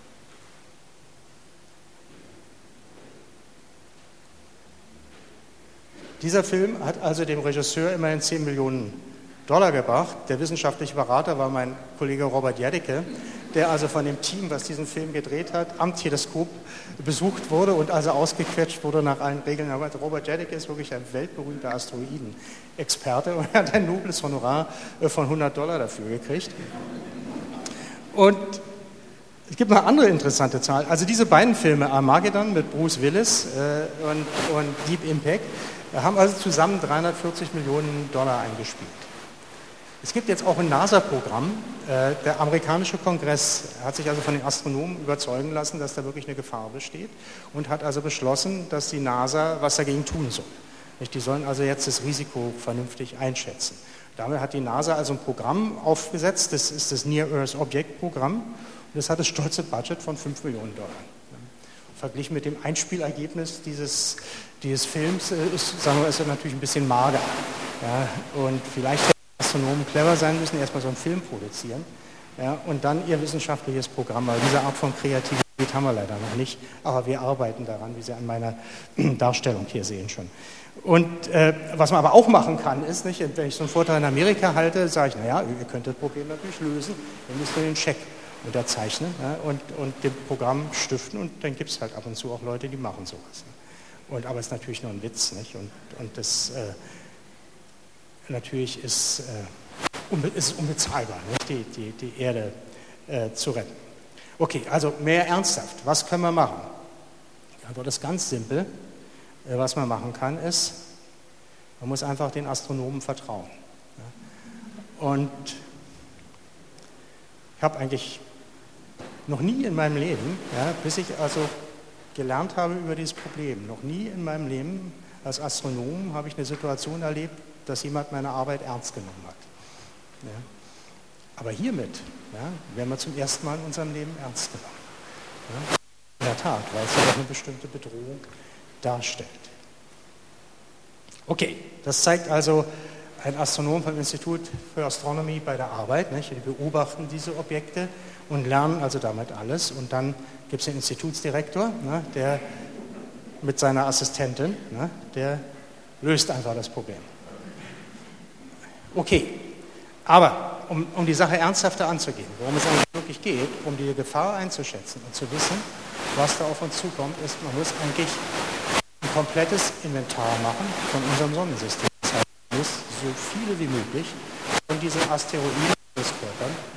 Dieser Film hat also dem Regisseur immerhin zehn Millionen Dollar gebracht. Der wissenschaftliche Berater war mein Kollege Robert Jedicke, der also von dem Team, was diesen Film gedreht hat, am Teleskop besucht wurde und also ausgequetscht wurde nach allen Regeln. Aber Robert Jedicke ist wirklich ein weltberühmter Asteroiden-Experte und hat ein nobles Honorar von hundert Dollar dafür gekriegt. Und es gibt noch eine andere interessante Zahl. Also diese beiden Filme, Armageddon mit Bruce Willis äh, und, und Deep Impact, haben also zusammen dreihundertvierzig Millionen Dollar eingespielt. Es gibt jetzt auch ein NASA-Programm. Äh, der amerikanische Kongress hat sich also von den Astronomen überzeugen lassen, dass da wirklich eine Gefahr besteht und hat also beschlossen, dass die NASA was dagegen tun soll. Die sollen also jetzt das Risiko vernünftig einschätzen. Damit hat die NASA also ein Programm aufgesetzt, das ist das Near Earth Object Programm, und das hat das stolze Budget von fünf Millionen Dollar. Verglichen mit dem Einspielergebnis dieses, dieses Films ist, sagen wir, ist er natürlich ein bisschen mager. Ja, und vielleicht hätten Astronomen clever sein müssen, erstmal so einen Film produzieren, ja, und dann ihr wissenschaftliches Programm. Weil diese Art von Kreativität haben wir leider noch nicht, aber wir arbeiten daran, wie Sie an meiner Darstellung hier sehen schon. Und äh, was man aber auch machen kann, ist, nicht, wenn ich so einen Vortrag in Amerika halte, sage ich, naja, ihr könnt das Problem natürlich lösen, ihr müsst nur den Scheck unterzeichnen, ja, und, und dem Programm stiften, und dann gibt es halt ab und zu auch Leute, die machen sowas. Ne? Und, aber es ist natürlich nur ein Witz, nicht? Und, und das äh, natürlich ist, äh, unbe ist unbezahlbar, nicht? Die, die, die Erde äh, zu retten. Okay, also mehr ernsthaft, was können wir machen? Die Antwort ist ganz simpel. Äh, was man machen kann, ist, man muss einfach den Astronomen vertrauen. Ja? Und ich habe eigentlich noch nie in meinem Leben, ja, bis ich also gelernt habe über dieses Problem, noch nie in meinem Leben als Astronom habe ich eine Situation erlebt, dass jemand meine Arbeit ernst genommen hat. Ja. Aber hiermit ja, werden wir zum ersten Mal in unserem Leben ernst genommen. Ja. In der Tat, weil es ja auch eine bestimmte Bedrohung darstellt. Okay, das zeigt also ein Astronom vom Institut für Astronomie bei der Arbeit. Nicht? Die beobachten diese Objekte und lernen also damit alles. Und dann gibt es den Institutsdirektor, ne, der mit seiner Assistentin, ne, der löst einfach das Problem. Okay, aber um, um die Sache ernsthafter anzugehen, worum es eigentlich wirklich geht, um die Gefahr einzuschätzen und zu wissen, was da auf uns zukommt, ist, man muss eigentlich ein komplettes Inventar machen von unserem Sonnensystem. Das heißt, man muss so viele wie möglich von diesen Asteroiden-Körpern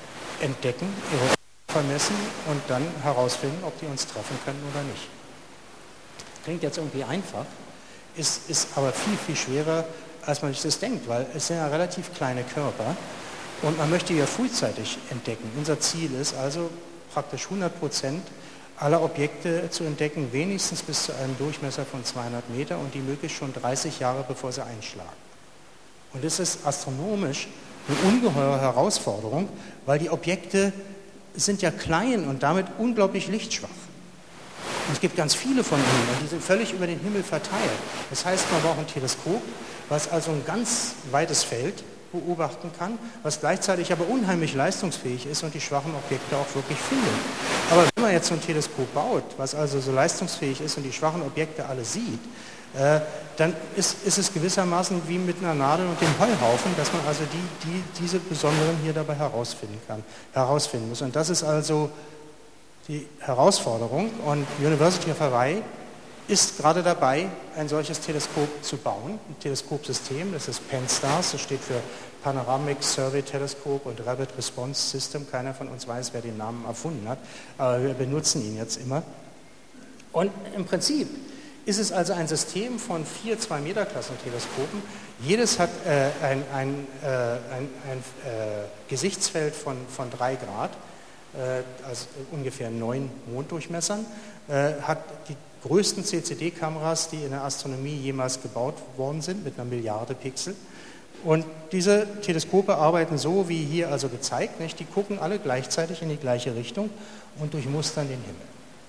entdecken, ihre Objekte vermessen und dann herausfinden, ob die uns treffen können oder nicht. Klingt jetzt irgendwie einfach, ist, ist aber viel, viel schwerer, als man sich das denkt, weil es sind ja relativ kleine Körper und man möchte ja frühzeitig entdecken. Unser Ziel ist also praktisch hundert Prozent aller Objekte zu entdecken, wenigstens bis zu einem Durchmesser von zweihundert Meter und die möglichst schon dreißig Jahre bevor sie einschlagen. Und das ist astronomisch eine ungeheure Herausforderung, weil die Objekte sind ja klein und damit unglaublich lichtschwach. Und es gibt ganz viele von ihnen und die sind völlig über den Himmel verteilt. Das heißt, man braucht ein Teleskop, was also ein ganz weites Feld beobachten kann, was gleichzeitig aber unheimlich leistungsfähig ist und die schwachen Objekte auch wirklich findet. Aber wenn man jetzt so ein Teleskop baut, was also so leistungsfähig ist und die schwachen Objekte alle sieht, äh, dann ist, ist es gewissermaßen wie mit einer Nadel und dem Heuhaufen, dass man also die, die, diese Besonderen hier dabei herausfinden kann, herausfinden muss. Und das ist also die Herausforderung und University of Hawaii ist gerade dabei, ein solches Teleskop zu bauen, ein Teleskopsystem, das ist PanSTARRS, das steht für Panoramic Survey Telescope und Rapid Response System. Keiner von uns weiß, wer den Namen erfunden hat, aber wir benutzen ihn jetzt immer. Und im Prinzip ist es also ein System von vier zwei Meter Klassen Teleskopen. Jedes hat äh, ein, ein, äh, ein, ein äh, Gesichtsfeld von, von drei Grad, äh, also ungefähr neun Monddurchmessern, äh, hat die größten C C D-Kameras, die in der Astronomie jemals gebaut worden sind, mit einer Milliarde Pixel. Und diese Teleskope arbeiten so, wie hier also gezeigt, nicht? Die gucken alle gleichzeitig in die gleiche Richtung und durchmustern den Himmel.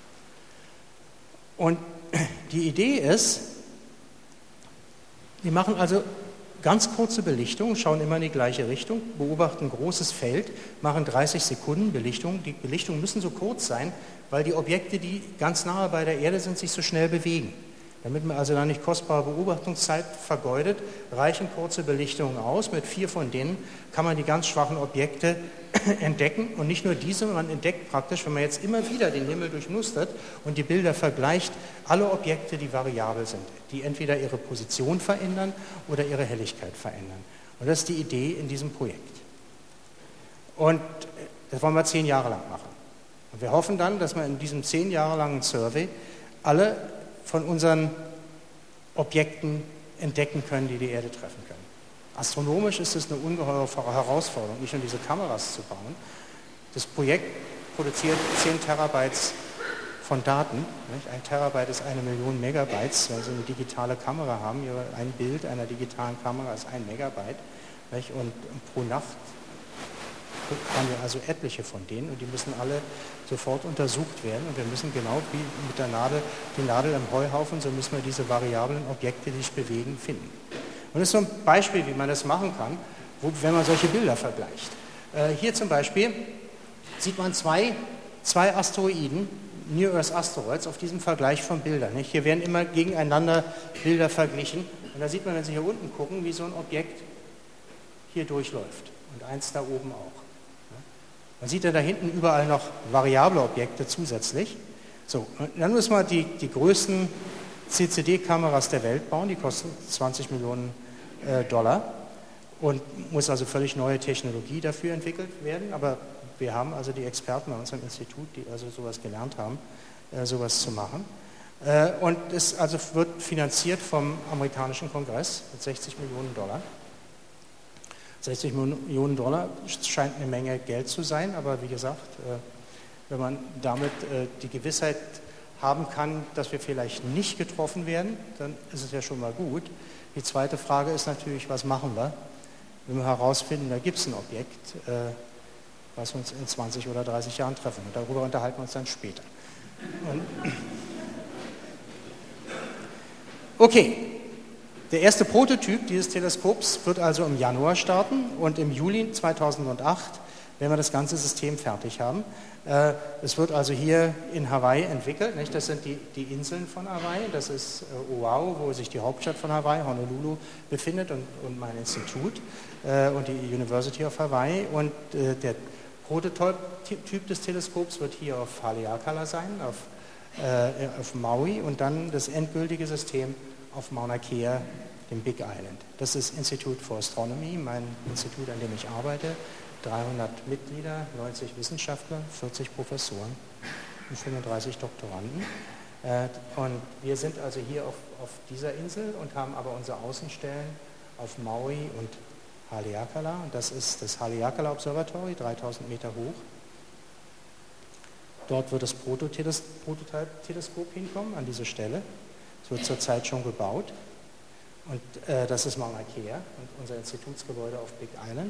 Und die Idee ist, die machen also ganz kurze Belichtung, schauen immer in die gleiche Richtung, beobachten ein großes Feld, machen dreißig Sekunden Belichtung. Die Belichtungen müssen so kurz sein, weil die Objekte, die ganz nahe bei der Erde sind, sich so schnell bewegen. Damit man also da nicht kostbare Beobachtungszeit vergeudet, reichen kurze Belichtungen aus. Mit vier von denen kann man die ganz schwachen Objekte entdecken. Und nicht nur diese, man entdeckt praktisch, wenn man jetzt immer wieder den Himmel durchmustert und die Bilder vergleicht, alle Objekte, die variabel sind, die entweder ihre Position verändern oder ihre Helligkeit verändern. Und das ist die Idee in diesem Projekt. Und das wollen wir zehn Jahre lang machen. Und wir hoffen dann, dass wir in diesem zehn Jahre langen Survey alle von unseren Objekten entdecken können, die die Erde treffen können. Astronomisch ist es eine ungeheure Herausforderung, nicht nur diese Kameras zu bauen. Das Projekt produziert zehn Terabytes von Daten. Nicht? Ein Terabyte ist eine Million Megabytes. Wenn Sie eine digitale Kamera haben, ein Bild einer digitalen Kamera ist ein Megabyte. Nicht? Und pro Nacht haben wir also etliche von denen und die müssen alle sofort untersucht werden und wir müssen genau wie mit der Nadel, die Nadel im Heuhaufen, so müssen wir diese variablen Objekte, die sich bewegen, finden. Und das ist so ein Beispiel, wie man das machen kann, wo, wenn man solche Bilder vergleicht. Äh, hier zum Beispiel sieht man zwei, zwei Asteroiden, Near Earth Asteroids, auf diesem Vergleich von Bildern. Nicht? Hier werden immer gegeneinander Bilder verglichen und da sieht man, wenn Sie hier unten gucken, wie so ein Objekt hier durchläuft und eins da oben auch. Man sieht ja da hinten überall noch variable Objekte zusätzlich. So, und dann müssen wir die, die größten C C D-Kameras der Welt bauen, die kosten zwanzig Millionen äh, Dollar und muss also völlig neue Technologie dafür entwickelt werden. Aber wir haben also die Experten bei unserem Institut, die also sowas gelernt haben, äh, sowas zu machen. Äh, und es also wird finanziert vom amerikanischen Kongress mit sechzig Millionen Dollar. sechzig Millionen Dollar scheint eine Menge Geld zu sein, aber wie gesagt, wenn man damit die Gewissheit haben kann, dass wir vielleicht nicht getroffen werden, dann ist es ja schon mal gut. Die zweite Frage ist natürlich, was machen wir, wenn wir herausfinden, da gibt es ein Objekt, was uns in zwanzig oder dreißig Jahren treffen. Und darüber unterhalten wir uns dann später. Und okay. Der erste Prototyp dieses Teleskops wird also im Januar starten und im Juli zweitausendacht werden wir das ganze System fertig haben. Es wird also hier in Hawaii entwickelt. Nicht? Das sind die, die Inseln von Hawaii. Das ist Oahu, wo sich die Hauptstadt von Hawaii, Honolulu, befindet und, und mein Institut und die University of Hawaii. Und der Prototyp des Teleskops wird hier auf Haleakala sein, auf, auf Maui und dann das endgültige System auf Mauna Kea, dem Big Island. Das ist Institute for Astronomy, mein Institut, an dem ich arbeite. dreihundert Mitglieder, neunzig Wissenschaftler, vierzig Professoren und fünfunddreißig Doktoranden. Und wir sind also hier auf, auf dieser Insel und haben aber unsere Außenstellen auf Maui und Haleakala. Und das ist das Haleakala Observatory, dreitausend Meter hoch. Dort wird das Prototyp-Teleskop hinkommen, an diese Stelle. Es wird zurzeit schon gebaut. Und äh, das ist Mauna Kea und unser Institutsgebäude auf Big Island.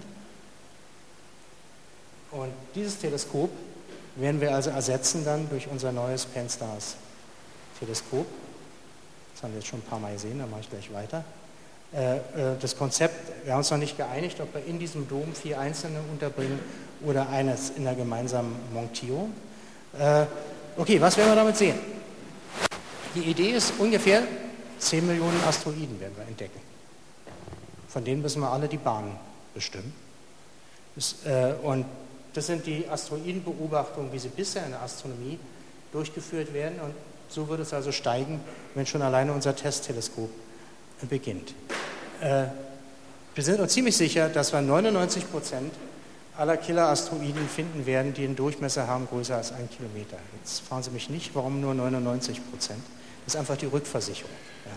Und dieses Teleskop werden wir also ersetzen dann durch unser neues Pan-STARRS-Teleskop. Das haben wir jetzt schon ein paar Mal gesehen, da mache ich gleich weiter. Äh, äh, das Konzept, wir haben uns noch nicht geeinigt, ob wir in diesem Dom vier einzelne unterbringen oder eines in der gemeinsamen Montierung. Äh, okay, was werden wir damit sehen? Die Idee ist ungefähr zehn Millionen Asteroiden werden wir entdecken. Von denen müssen wir alle die Bahnen bestimmen. Das, äh, und das sind die Asteroidenbeobachtungen, wie sie bisher in der Astronomie durchgeführt werden. Und so wird es also steigen, wenn schon alleine unser Testteleskop beginnt. Äh, wir sind uns ziemlich sicher, dass wir neunundneunzig Prozent aller Killer-Asteroiden finden werden, die einen Durchmesser haben größer als ein Kilometer. Jetzt fragen Sie mich nicht, warum nur neunundneunzig Prozent. Das ist einfach die Rückversicherung.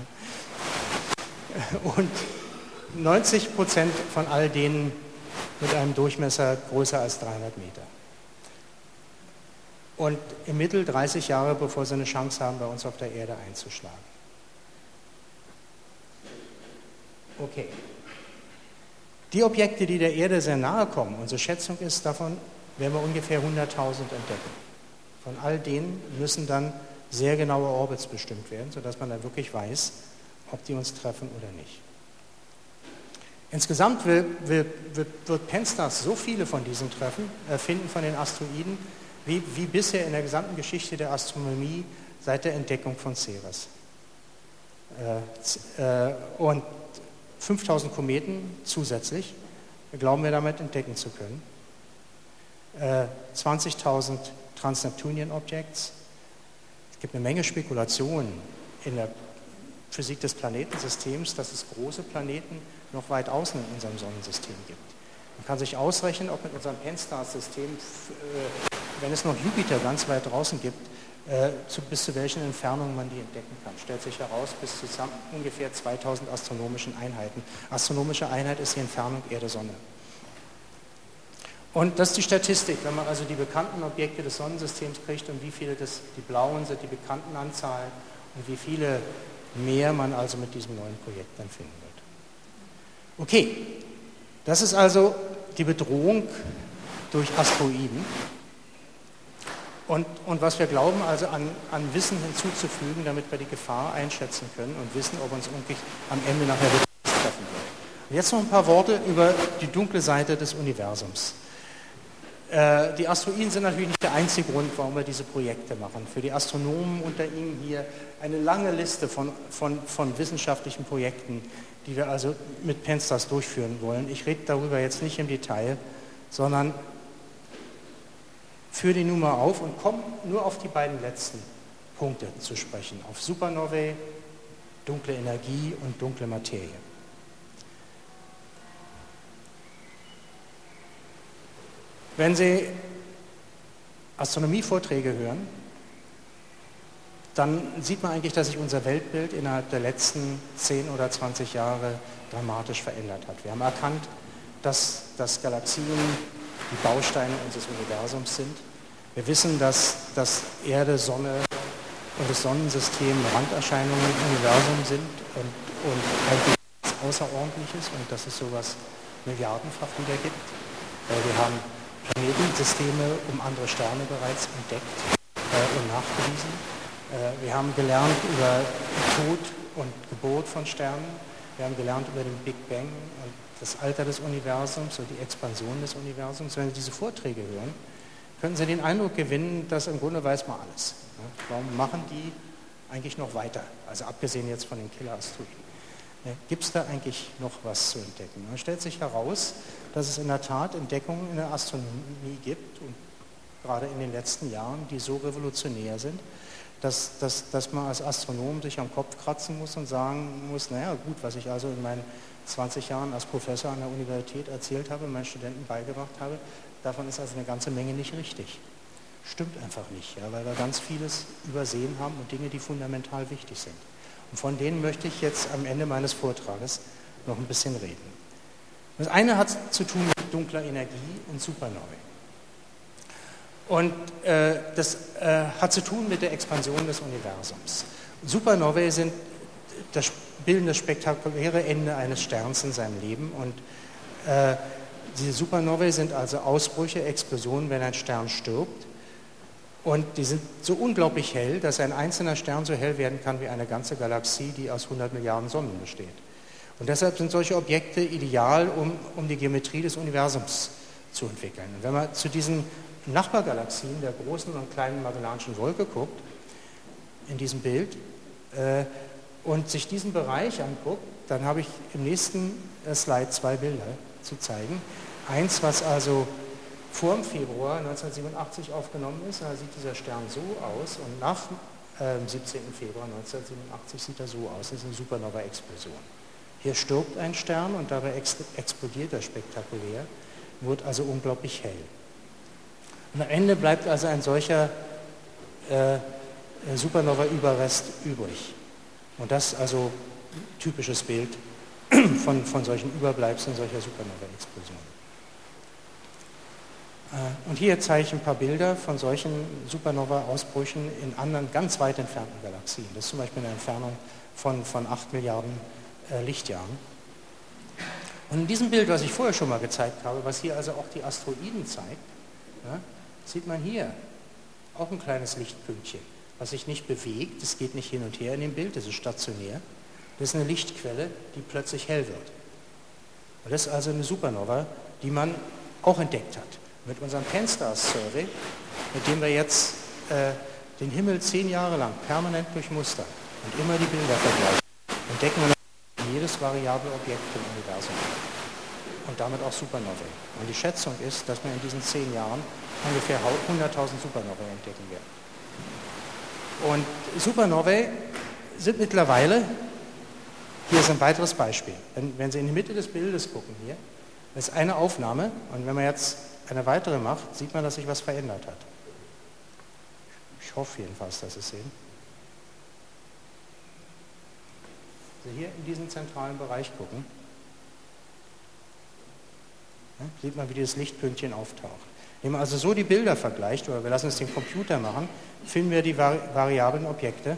Ja. Und neunzig Prozent von all denen mit einem Durchmesser größer als dreihundert Meter. Und im Mittel dreißig Jahre, bevor sie eine Chance haben, bei uns auf der Erde einzuschlagen. Okay. Die Objekte, die der Erde sehr nahe kommen, unsere Schätzung ist, davon werden wir ungefähr hunderttausend entdecken. Von all denen müssen dann sehr genaue Orbits bestimmt werden, sodass man dann wirklich weiß, ob die uns treffen oder nicht. Insgesamt will, will, wird, wird Pan-STARRS so viele von diesen Treffen äh, finden, von den Asteroiden, wie, wie bisher in der gesamten Geschichte der Astronomie seit der Entdeckung von Ceres. Äh, äh, und fünftausend Kometen zusätzlich, glauben wir damit entdecken zu können. Äh, zwanzigtausend Trans-Neptunian Objects. Es gibt eine Menge Spekulationen in der Physik des Planetensystems, dass es große Planeten noch weit außen in unserem Sonnensystem gibt. Man kann sich ausrechnen, ob mit unserem Pan-STARRS-System, äh, wenn es noch Jupiter ganz weit draußen gibt, äh, zu, bis zu welchen Entfernungen man die entdecken kann. Stellt sich heraus, bis zu ungefähr zweitausend astronomischen Einheiten. Astronomische Einheit ist die Entfernung Erde-Sonne. Und das ist die Statistik, wenn man also die bekannten Objekte des Sonnensystems kriegt und wie viele das, die blauen sind, die bekannten Anzahlen und wie viele mehr man also mit diesem neuen Projekt dann finden wird. Okay, das ist also die Bedrohung durch Asteroiden. Und, und was wir glauben, also an, an Wissen hinzuzufügen, damit wir die Gefahr einschätzen können und wissen, ob uns irgendwie am Ende nachher wirklich treffen wird. Und jetzt noch ein paar Worte über die dunkle Seite des Universums. Äh, die Asteroiden sind natürlich nicht der einzige Grund, warum wir diese Projekte machen. Für die Astronomen unter Ihnen hier eine lange Liste von, von, von wissenschaftlichen Projekten, die wir also mit Pan-STARRS durchführen wollen. Ich rede darüber jetzt nicht im Detail, sondern führe die Nummer auf und komme nur auf die beiden letzten Punkte zu sprechen, auf Supernovae, dunkle Energie und dunkle Materie. Wenn Sie Astronomievorträge hören, dann sieht man eigentlich, dass sich unser Weltbild innerhalb der letzten zehn oder zwanzig Jahre dramatisch verändert hat. Wir haben erkannt, dass, dass Galaxien die Bausteine unseres Universums sind. Wir wissen, dass, dass Erde, Sonne und das Sonnensystem Randerscheinungen im Universum sind und, und eigentlich nichts Außerordentliches und dass es sowas milliardenfach wieder gibt. Wir haben Planetensysteme um andere Sterne bereits entdeckt äh, und nachgewiesen. Äh, wir haben gelernt über Tod und Geburt von Sternen. Wir haben gelernt über den Big Bang und das Alter des Universums und die Expansion des Universums. Wenn Sie diese Vorträge hören, können Sie den Eindruck gewinnen, dass im Grunde weiß man alles. Ja? Warum machen die eigentlich noch weiter? Also abgesehen jetzt von den Killer-Asteroiden. Ja, gibt es da eigentlich noch was zu entdecken? Es stellt sich heraus, dass es in der Tat Entdeckungen in der Astronomie gibt, und gerade in den letzten Jahren, die so revolutionär sind, dass, dass, dass man als Astronom sich am Kopf kratzen muss und sagen muss, naja gut, was ich also in meinen zwanzig Jahren als Professor an der Universität erzählt habe, meinen Studenten beigebracht habe, davon ist also eine ganze Menge nicht richtig. Stimmt einfach nicht, ja, weil wir ganz vieles übersehen haben und Dinge, die fundamental wichtig sind. Und von denen möchte ich jetzt am Ende meines Vortrages noch ein bisschen reden. Das eine hat zu tun mit dunkler Energie und Supernovae. Und äh, das äh, hat zu tun mit der Expansion des Universums. Supernovae sind das, bilden das spektakuläre Ende eines Sterns in seinem Leben. Und äh, diese Supernovae sind also Ausbrüche, Explosionen, wenn ein Stern stirbt. Und die sind so unglaublich hell, dass ein einzelner Stern so hell werden kann wie eine ganze Galaxie, die aus hundert Milliarden Sonnen besteht. Und deshalb sind solche Objekte ideal, um, um die Geometrie des Universums zu entwickeln. Und wenn man zu diesen Nachbargalaxien der großen und kleinen Magellanischen Wolke guckt, in diesem Bild, äh, und sich diesen Bereich anguckt, dann habe ich im nächsten Slide zwei Bilder zu zeigen. Eins, was also vor dem Februar neunzehnhundertsiebenundachtzig aufgenommen ist, da sieht dieser Stern so aus, und nach dem äh, siebzehnten Februar neunzehnhundertsiebenundachtzig sieht er so aus, das ist eine Supernova-Explosion. Hier stirbt ein Stern und dabei ex explodiert er spektakulär, wird also unglaublich hell. Und am Ende bleibt also ein solcher äh, Supernova-Überrest übrig. Und das ist also ein typisches Bild von, von solchen Überbleibseln solcher Supernova-Explosionen. Und hier zeige ich ein paar Bilder von solchen Supernova-Ausbrüchen in anderen, ganz weit entfernten Galaxien. Das ist zum Beispiel eine Entfernung von, von acht Milliarden äh, Lichtjahren. Und in diesem Bild, was ich vorher schon mal gezeigt habe, was hier also auch die Asteroiden zeigt, ja, sieht man hier auch ein kleines Lichtpünktchen, was sich nicht bewegt, es geht nicht hin und her in dem Bild, das ist stationär. Das ist eine Lichtquelle, die plötzlich hell wird. Und das ist also eine Supernova, die man auch entdeckt hat. Mit unserem Pan-STARRS-Survey, mit dem wir jetzt äh, den Himmel zehn Jahre lang permanent durchmustern und immer die Bilder vergleichen, entdecken wir jedes variable Objekt im Universum und damit auch Supernovae. Und die Schätzung ist, dass wir in diesen zehn Jahren ungefähr hunderttausend Supernovae entdecken werden. Und Supernovae sind mittlerweile, hier ist ein weiteres Beispiel, wenn, wenn Sie in die Mitte des Bildes gucken hier, das ist eine Aufnahme, und wenn man jetzt eine weitere macht, sieht man, dass sich was verändert hat. Ich hoffe jedenfalls, dass Sie es sehen. Also hier in diesen zentralen Bereich gucken, ja, sieht man, wie dieses Lichtpünktchen auftaucht. Wenn man also so die Bilder vergleicht, oder wir lassen es den Computer machen, finden wir die vari variablen Objekte.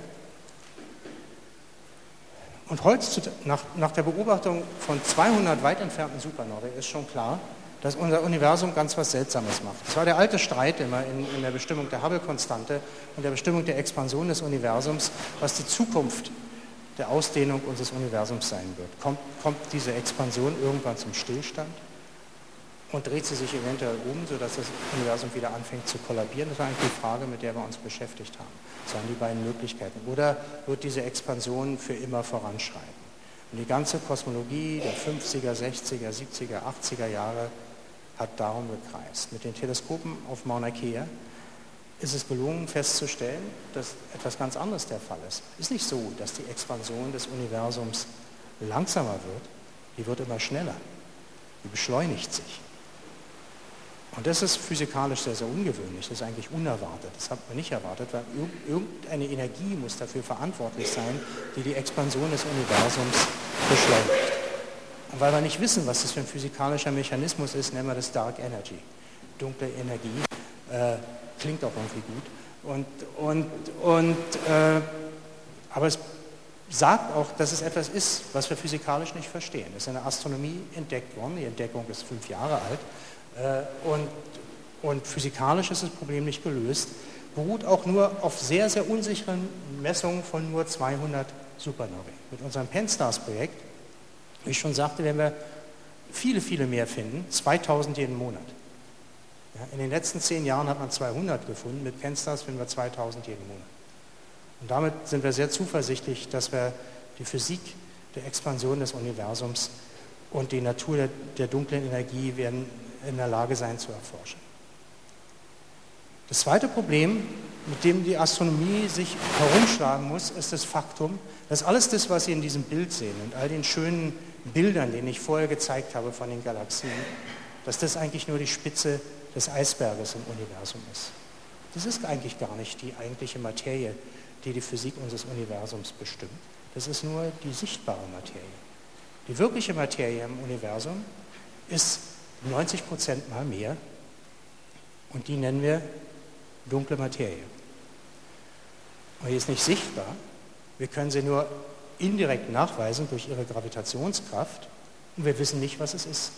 Und heutzutage, nach, nach der Beobachtung von zweihundert weit entfernten Supernovae, ist schon klar, dass unser Universum ganz was Seltsames macht. Das war der alte Streit immer in, in der Bestimmung der Hubble-Konstante und der Bestimmung der Expansion des Universums, was die Zukunft der Ausdehnung unseres Universums sein wird. Kommt, kommt diese Expansion irgendwann zum Stillstand und dreht sie sich eventuell um, sodass das Universum wieder anfängt zu kollabieren? Das war eigentlich die Frage, mit der wir uns beschäftigt haben. Das waren die beiden Möglichkeiten. Oder wird diese Expansion für immer voranschreiten? Und die ganze Kosmologie der fünfziger, sechziger, siebziger, achtziger Jahre hat darum gekreist. Mit den Teleskopen auf Mauna Kea ist es gelungen festzustellen, dass etwas ganz anderes der Fall ist. Es ist nicht so, dass die Expansion des Universums langsamer wird, die wird immer schneller, die beschleunigt sich. Und das ist physikalisch sehr, sehr ungewöhnlich, das ist eigentlich unerwartet, das hat man nicht erwartet, weil irgendeine Energie muss dafür verantwortlich sein, die die Expansion des Universums beschleunigt. Und weil wir nicht wissen, was das für ein physikalischer Mechanismus ist, nennen wir das Dark Energy. Dunkle Energie, äh, klingt auch irgendwie gut. Und, und, und, äh, aber es sagt auch, dass es etwas ist, was wir physikalisch nicht verstehen. Es ist in der Astronomie entdeckt worden, die Entdeckung ist fünf Jahre alt. Äh, und, und physikalisch ist das Problem nicht gelöst, beruht auch nur auf sehr, sehr unsicheren Messungen von nur zweihundert Supernovae. Mit unserem Pan-STARRS-Projekt, wie ich schon sagte, werden wir viele, viele mehr finden, zweitausend jeden Monat. Ja, in den letzten zehn Jahren hat man zweihundert gefunden, mit Pan-STARRS finden wir zweitausend jeden Monat. Und damit sind wir sehr zuversichtlich, dass wir die Physik der Expansion des Universums und die Natur der, der dunklen Energie werden in der Lage sein zu erforschen. Das zweite Problem mit dem die Astronomie sich herumschlagen muss, ist das Faktum, dass alles das, was Sie in diesem Bild sehen und all den schönen Bildern, denen ich vorher gezeigt habe von den Galaxien, dass das eigentlich nur die Spitze des Eisberges im Universum ist. Das ist eigentlich gar nicht die eigentliche Materie, die die Physik unseres Universums bestimmt. Das ist nur die sichtbare Materie. Die wirkliche Materie im Universum ist neunzig Prozent mal mehr und die nennen wir dunkle Materie. Und die ist nicht sichtbar, wir können sie nur indirekt nachweisen durch ihre Gravitationskraft und wir wissen nicht, was es ist.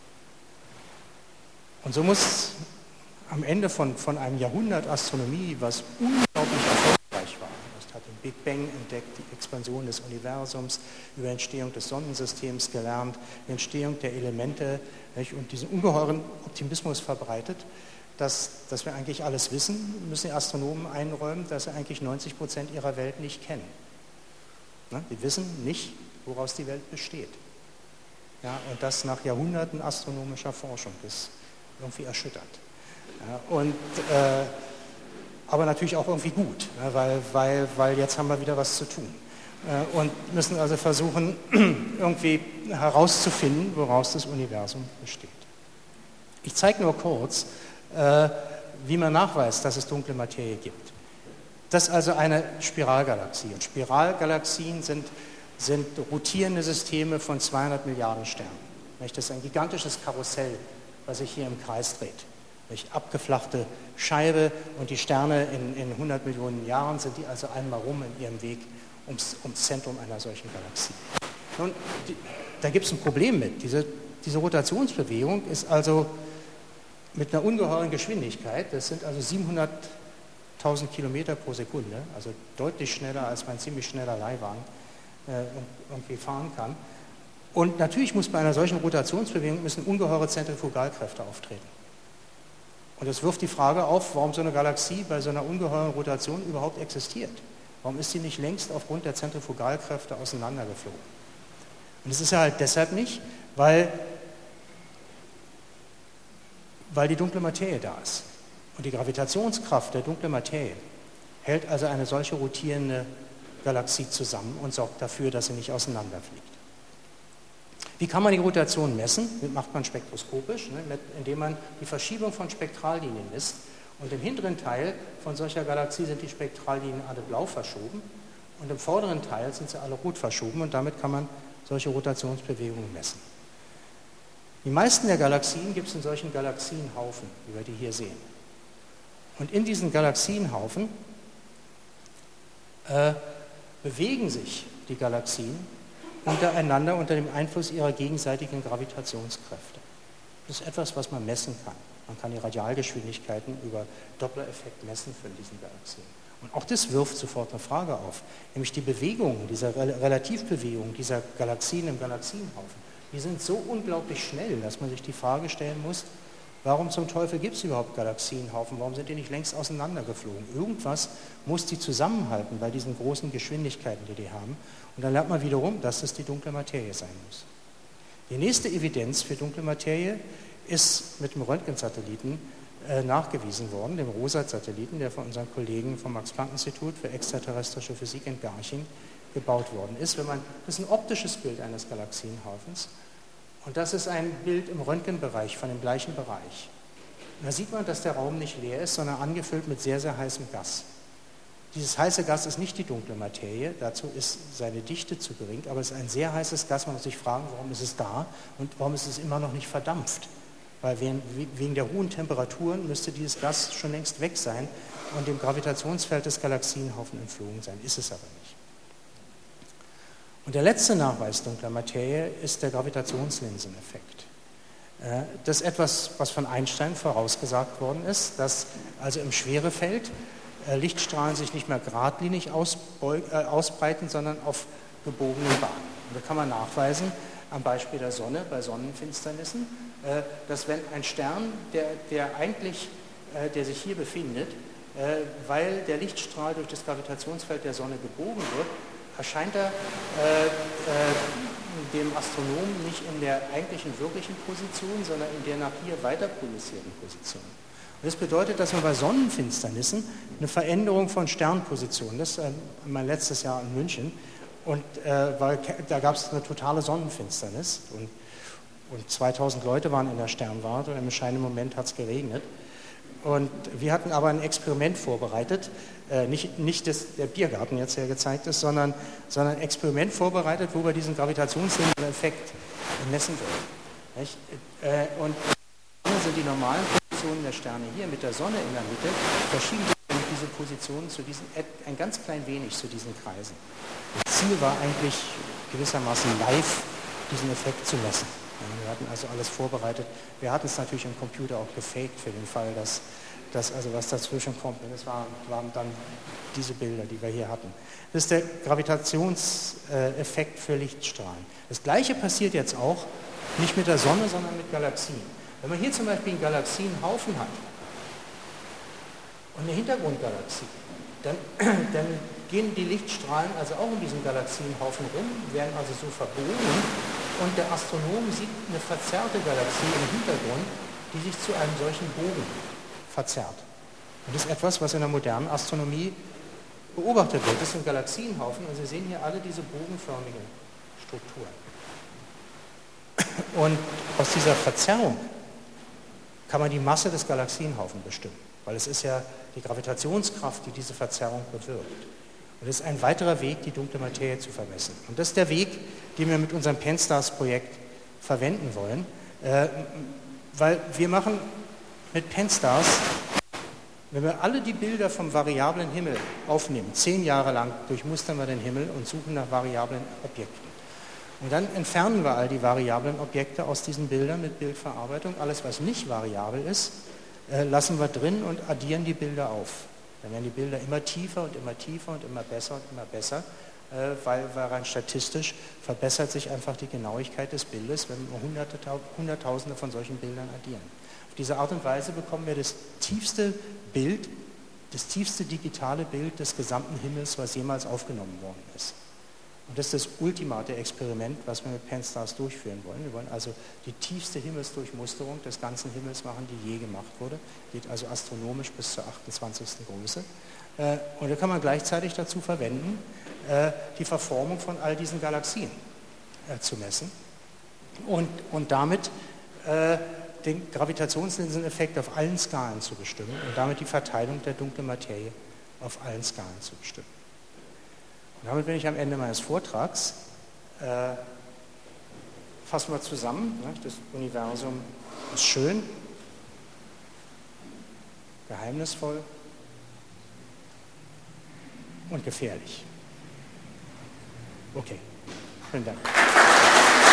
Und so muss am Ende von, von einem Jahrhundert Astronomie, was unglaublich erfolgreich war, das hat den Big Bang entdeckt, die Expansion des Universums, über Entstehung des Sonnensystems gelernt, die Entstehung der Elemente, nicht, und diesen ungeheuren Optimismus verbreitet, dass, dass wir eigentlich alles wissen, müssen die Astronomen einräumen, dass sie eigentlich neunzig Prozent ihrer Welt nicht kennen. Ne? Die wissen nicht, woraus die Welt besteht. Ja, und das nach Jahrhunderten astronomischer Forschung ist irgendwie erschütternd. Ja, und, äh, aber natürlich auch irgendwie gut, ne, weil, weil, weil jetzt haben wir wieder was zu tun. Äh, und müssen also versuchen, irgendwie herauszufinden, woraus das Universum besteht. Ich zeige nur kurz, äh, wie man nachweist, dass es dunkle Materie gibt. Das ist also eine Spiralgalaxie. Und Spiralgalaxien sind, sind rotierende Systeme von zweihundert Milliarden Sternen. Das ist ein gigantisches Karussell, was sich hier im Kreis dreht. Abgeflachte Scheibe und die Sterne in, in hundert Millionen Jahren sind die also einmal rum in ihrem Weg ums, ums Zentrum einer solchen Galaxie. Nun, die, da gibt es ein Problem mit. Diese, diese Rotationsbewegung ist also mit einer ungeheuren Geschwindigkeit, das sind also siebenhunderttausend Kilometer pro Sekunde, also deutlich schneller, als mein ziemlich schneller Leihwagen äh, irgendwie fahren kann. Und natürlich muss bei einer solchen Rotationsbewegung müssen ungeheure Zentrifugalkräfte auftreten. Und das wirft die Frage auf, warum so eine Galaxie bei so einer ungeheuren Rotation überhaupt existiert. Warum ist sie nicht längst aufgrund der Zentrifugalkräfte auseinandergeflogen? Und das ist ja halt deshalb nicht, weil, weil die dunkle Materie da ist. Und die Gravitationskraft der dunklen Materie hält also eine solche rotierende Galaxie zusammen und sorgt dafür, dass sie nicht auseinanderfliegt. Wie kann man die Rotation messen? Das macht man spektroskopisch, ne, mit, indem man die Verschiebung von Spektrallinien misst. Und im hinteren Teil von solcher Galaxie sind die Spektrallinien alle blau verschoben und im vorderen Teil sind sie alle rot verschoben und damit kann man solche Rotationsbewegungen messen. Die meisten der Galaxien gibt es in solchen Galaxienhaufen, wie wir die hier sehen. Und in diesen Galaxienhaufen äh, bewegen sich die Galaxien untereinander unter dem Einfluss ihrer gegenseitigen Gravitationskräfte. Das ist etwas, was man messen kann. Man kann die Radialgeschwindigkeiten über Doppler-Effekt messen von diesen Galaxien. Und auch das wirft sofort eine Frage auf, nämlich die Bewegungen, diese Relativbewegungen dieser Galaxien im Galaxienhaufen, die sind so unglaublich schnell, dass man sich die Frage stellen muss, warum zum Teufel gibt es überhaupt Galaxienhaufen? Warum sind die nicht längst auseinandergeflogen? Irgendwas muss die zusammenhalten bei diesen großen Geschwindigkeiten, die die haben. Und dann lernt man wiederum, dass es die dunkle Materie sein muss. Die nächste Evidenz für dunkle Materie ist mit dem Röntgensatelliten äh, nachgewiesen worden, dem ROSAT-Satelliten, der von unseren Kollegen vom Max-Planck-Institut für extraterrestrische Physik in Garching gebaut worden ist. Wenn man, das ist ein optisches Bild eines Galaxienhaufens. Und das ist ein Bild im Röntgenbereich, von dem gleichen Bereich. Und da sieht man, dass der Raum nicht leer ist, sondern angefüllt mit sehr, sehr heißem Gas. Dieses heiße Gas ist nicht die dunkle Materie, dazu ist seine Dichte zu gering, aber es ist ein sehr heißes Gas. Man muss sich fragen, warum ist es da und warum ist es immer noch nicht verdampft? Weil wegen der hohen Temperaturen müsste dieses Gas schon längst weg sein und dem Gravitationsfeld des Galaxienhaufen entflogen sein, ist es aber nicht. Und der letzte Nachweis dunkler Materie ist der Gravitationslinseneffekt. Das ist etwas, was von Einstein vorausgesagt worden ist, dass also im Schwerefeld Lichtstrahlen sich nicht mehr geradlinig ausbreiten, sondern auf gebogenen Bahnen. Und da kann man nachweisen, am Beispiel der Sonne, bei Sonnenfinsternissen, dass wenn ein Stern, der, der eigentlich, der sich hier befindet, weil der Lichtstrahl durch das Gravitationsfeld der Sonne gebogen wird, erscheint er äh, äh, dem Astronomen nicht in der eigentlichen wirklichen Position, sondern in der nach hier weiter projizierten Position. Und Das bedeutet, dass man bei Sonnenfinsternissen eine Veränderung von Sternpositionen, das ist mein letztes Jahr in München, und äh, weil, da gab es eine totale Sonnenfinsternis und, und zweitausend Leute waren in der Sternwarte und im entscheidenden Moment hat es geregnet. Und wir hatten aber ein Experiment vorbereitet, äh, nicht, nicht das, der Biergarten jetzt hier gezeigt ist, sondern, sondern ein Experiment vorbereitet, wo wir diesen Gravitationseffekt messen würden. Nicht? Äh, und hier sind die normalen Positionen der Sterne hier mit der Sonne in der Mitte, verschieben sich diese Positionen zu diesen, ein ganz klein wenig zu diesen Kreisen. Das Ziel war eigentlich gewissermaßen live diesen Effekt zu messen. Wir hatten also alles vorbereitet. Wir hatten es natürlich im Computer auch gefaked für den Fall, dass, dass also was dazwischen kommt. Und das waren, waren dann diese Bilder, die wir hier hatten. Das ist der Gravitationseffekt für Lichtstrahlen. Das Gleiche passiert jetzt auch, nicht mit der Sonne, sondern mit Galaxien. Wenn man hier zum Beispiel einen Galaxienhaufen hat und eine Hintergrundgalaxie, dann, dann gehen die Lichtstrahlen also auch in diesem Galaxienhaufen rum, werden also so verbogen. Und der Astronom sieht eine verzerrte Galaxie im Hintergrund, die sich zu einem solchen Bogen verzerrt. Und das ist etwas, was in der modernen Astronomie beobachtet wird. Das ist ein Galaxienhaufen und Sie sehen hier alle diese bogenförmigen Strukturen. Und aus dieser Verzerrung kann man die Masse des Galaxienhaufens bestimmen, weil es ist ja die Gravitationskraft, die diese Verzerrung bewirkt. Und das ist ein weiterer Weg, die dunkle Materie zu vermessen. Und das ist der Weg, den wir mit unserem PenSTARRS-Projekt verwenden wollen, äh, weil wir machen mit PenSTARRS, wenn wir alle die Bilder vom variablen Himmel aufnehmen, zehn Jahre lang durchmustern wir den Himmel und suchen nach variablen Objekten. Und dann entfernen wir all die variablen Objekte aus diesen Bildern mit Bildverarbeitung. Alles, was nicht variabel ist, äh, lassen wir drin und addieren die Bilder auf. Dann werden die Bilder immer tiefer und immer tiefer und immer besser und immer besser, äh, weil, weil rein statistisch verbessert sich einfach die Genauigkeit des Bildes, wenn wir hunderte, Hunderttausende von solchen Bildern addieren. Auf diese Art und Weise bekommen wir das tiefste Bild, das tiefste digitale Bild des gesamten Himmels, was jemals aufgenommen worden ist. Und das ist das ultimate Experiment, was wir mit PenSTARRS durchführen wollen. Wir wollen also die tiefste Himmelsdurchmusterung des ganzen Himmels machen, die je gemacht wurde. Geht also astronomisch bis zur achtundzwanzigsten Größe. Und da kann man gleichzeitig dazu verwenden, die Verformung von all diesen Galaxien zu messen und, und damit den Gravitationslinseneffekt auf allen Skalen zu bestimmen und damit die Verteilung der dunklen Materie auf allen Skalen zu bestimmen. Und damit bin ich am Ende meines Vortrags. Äh, fassen wir zusammen. Ne? Das Universum ist schön, geheimnisvoll und gefährlich. Okay, vielen Dank.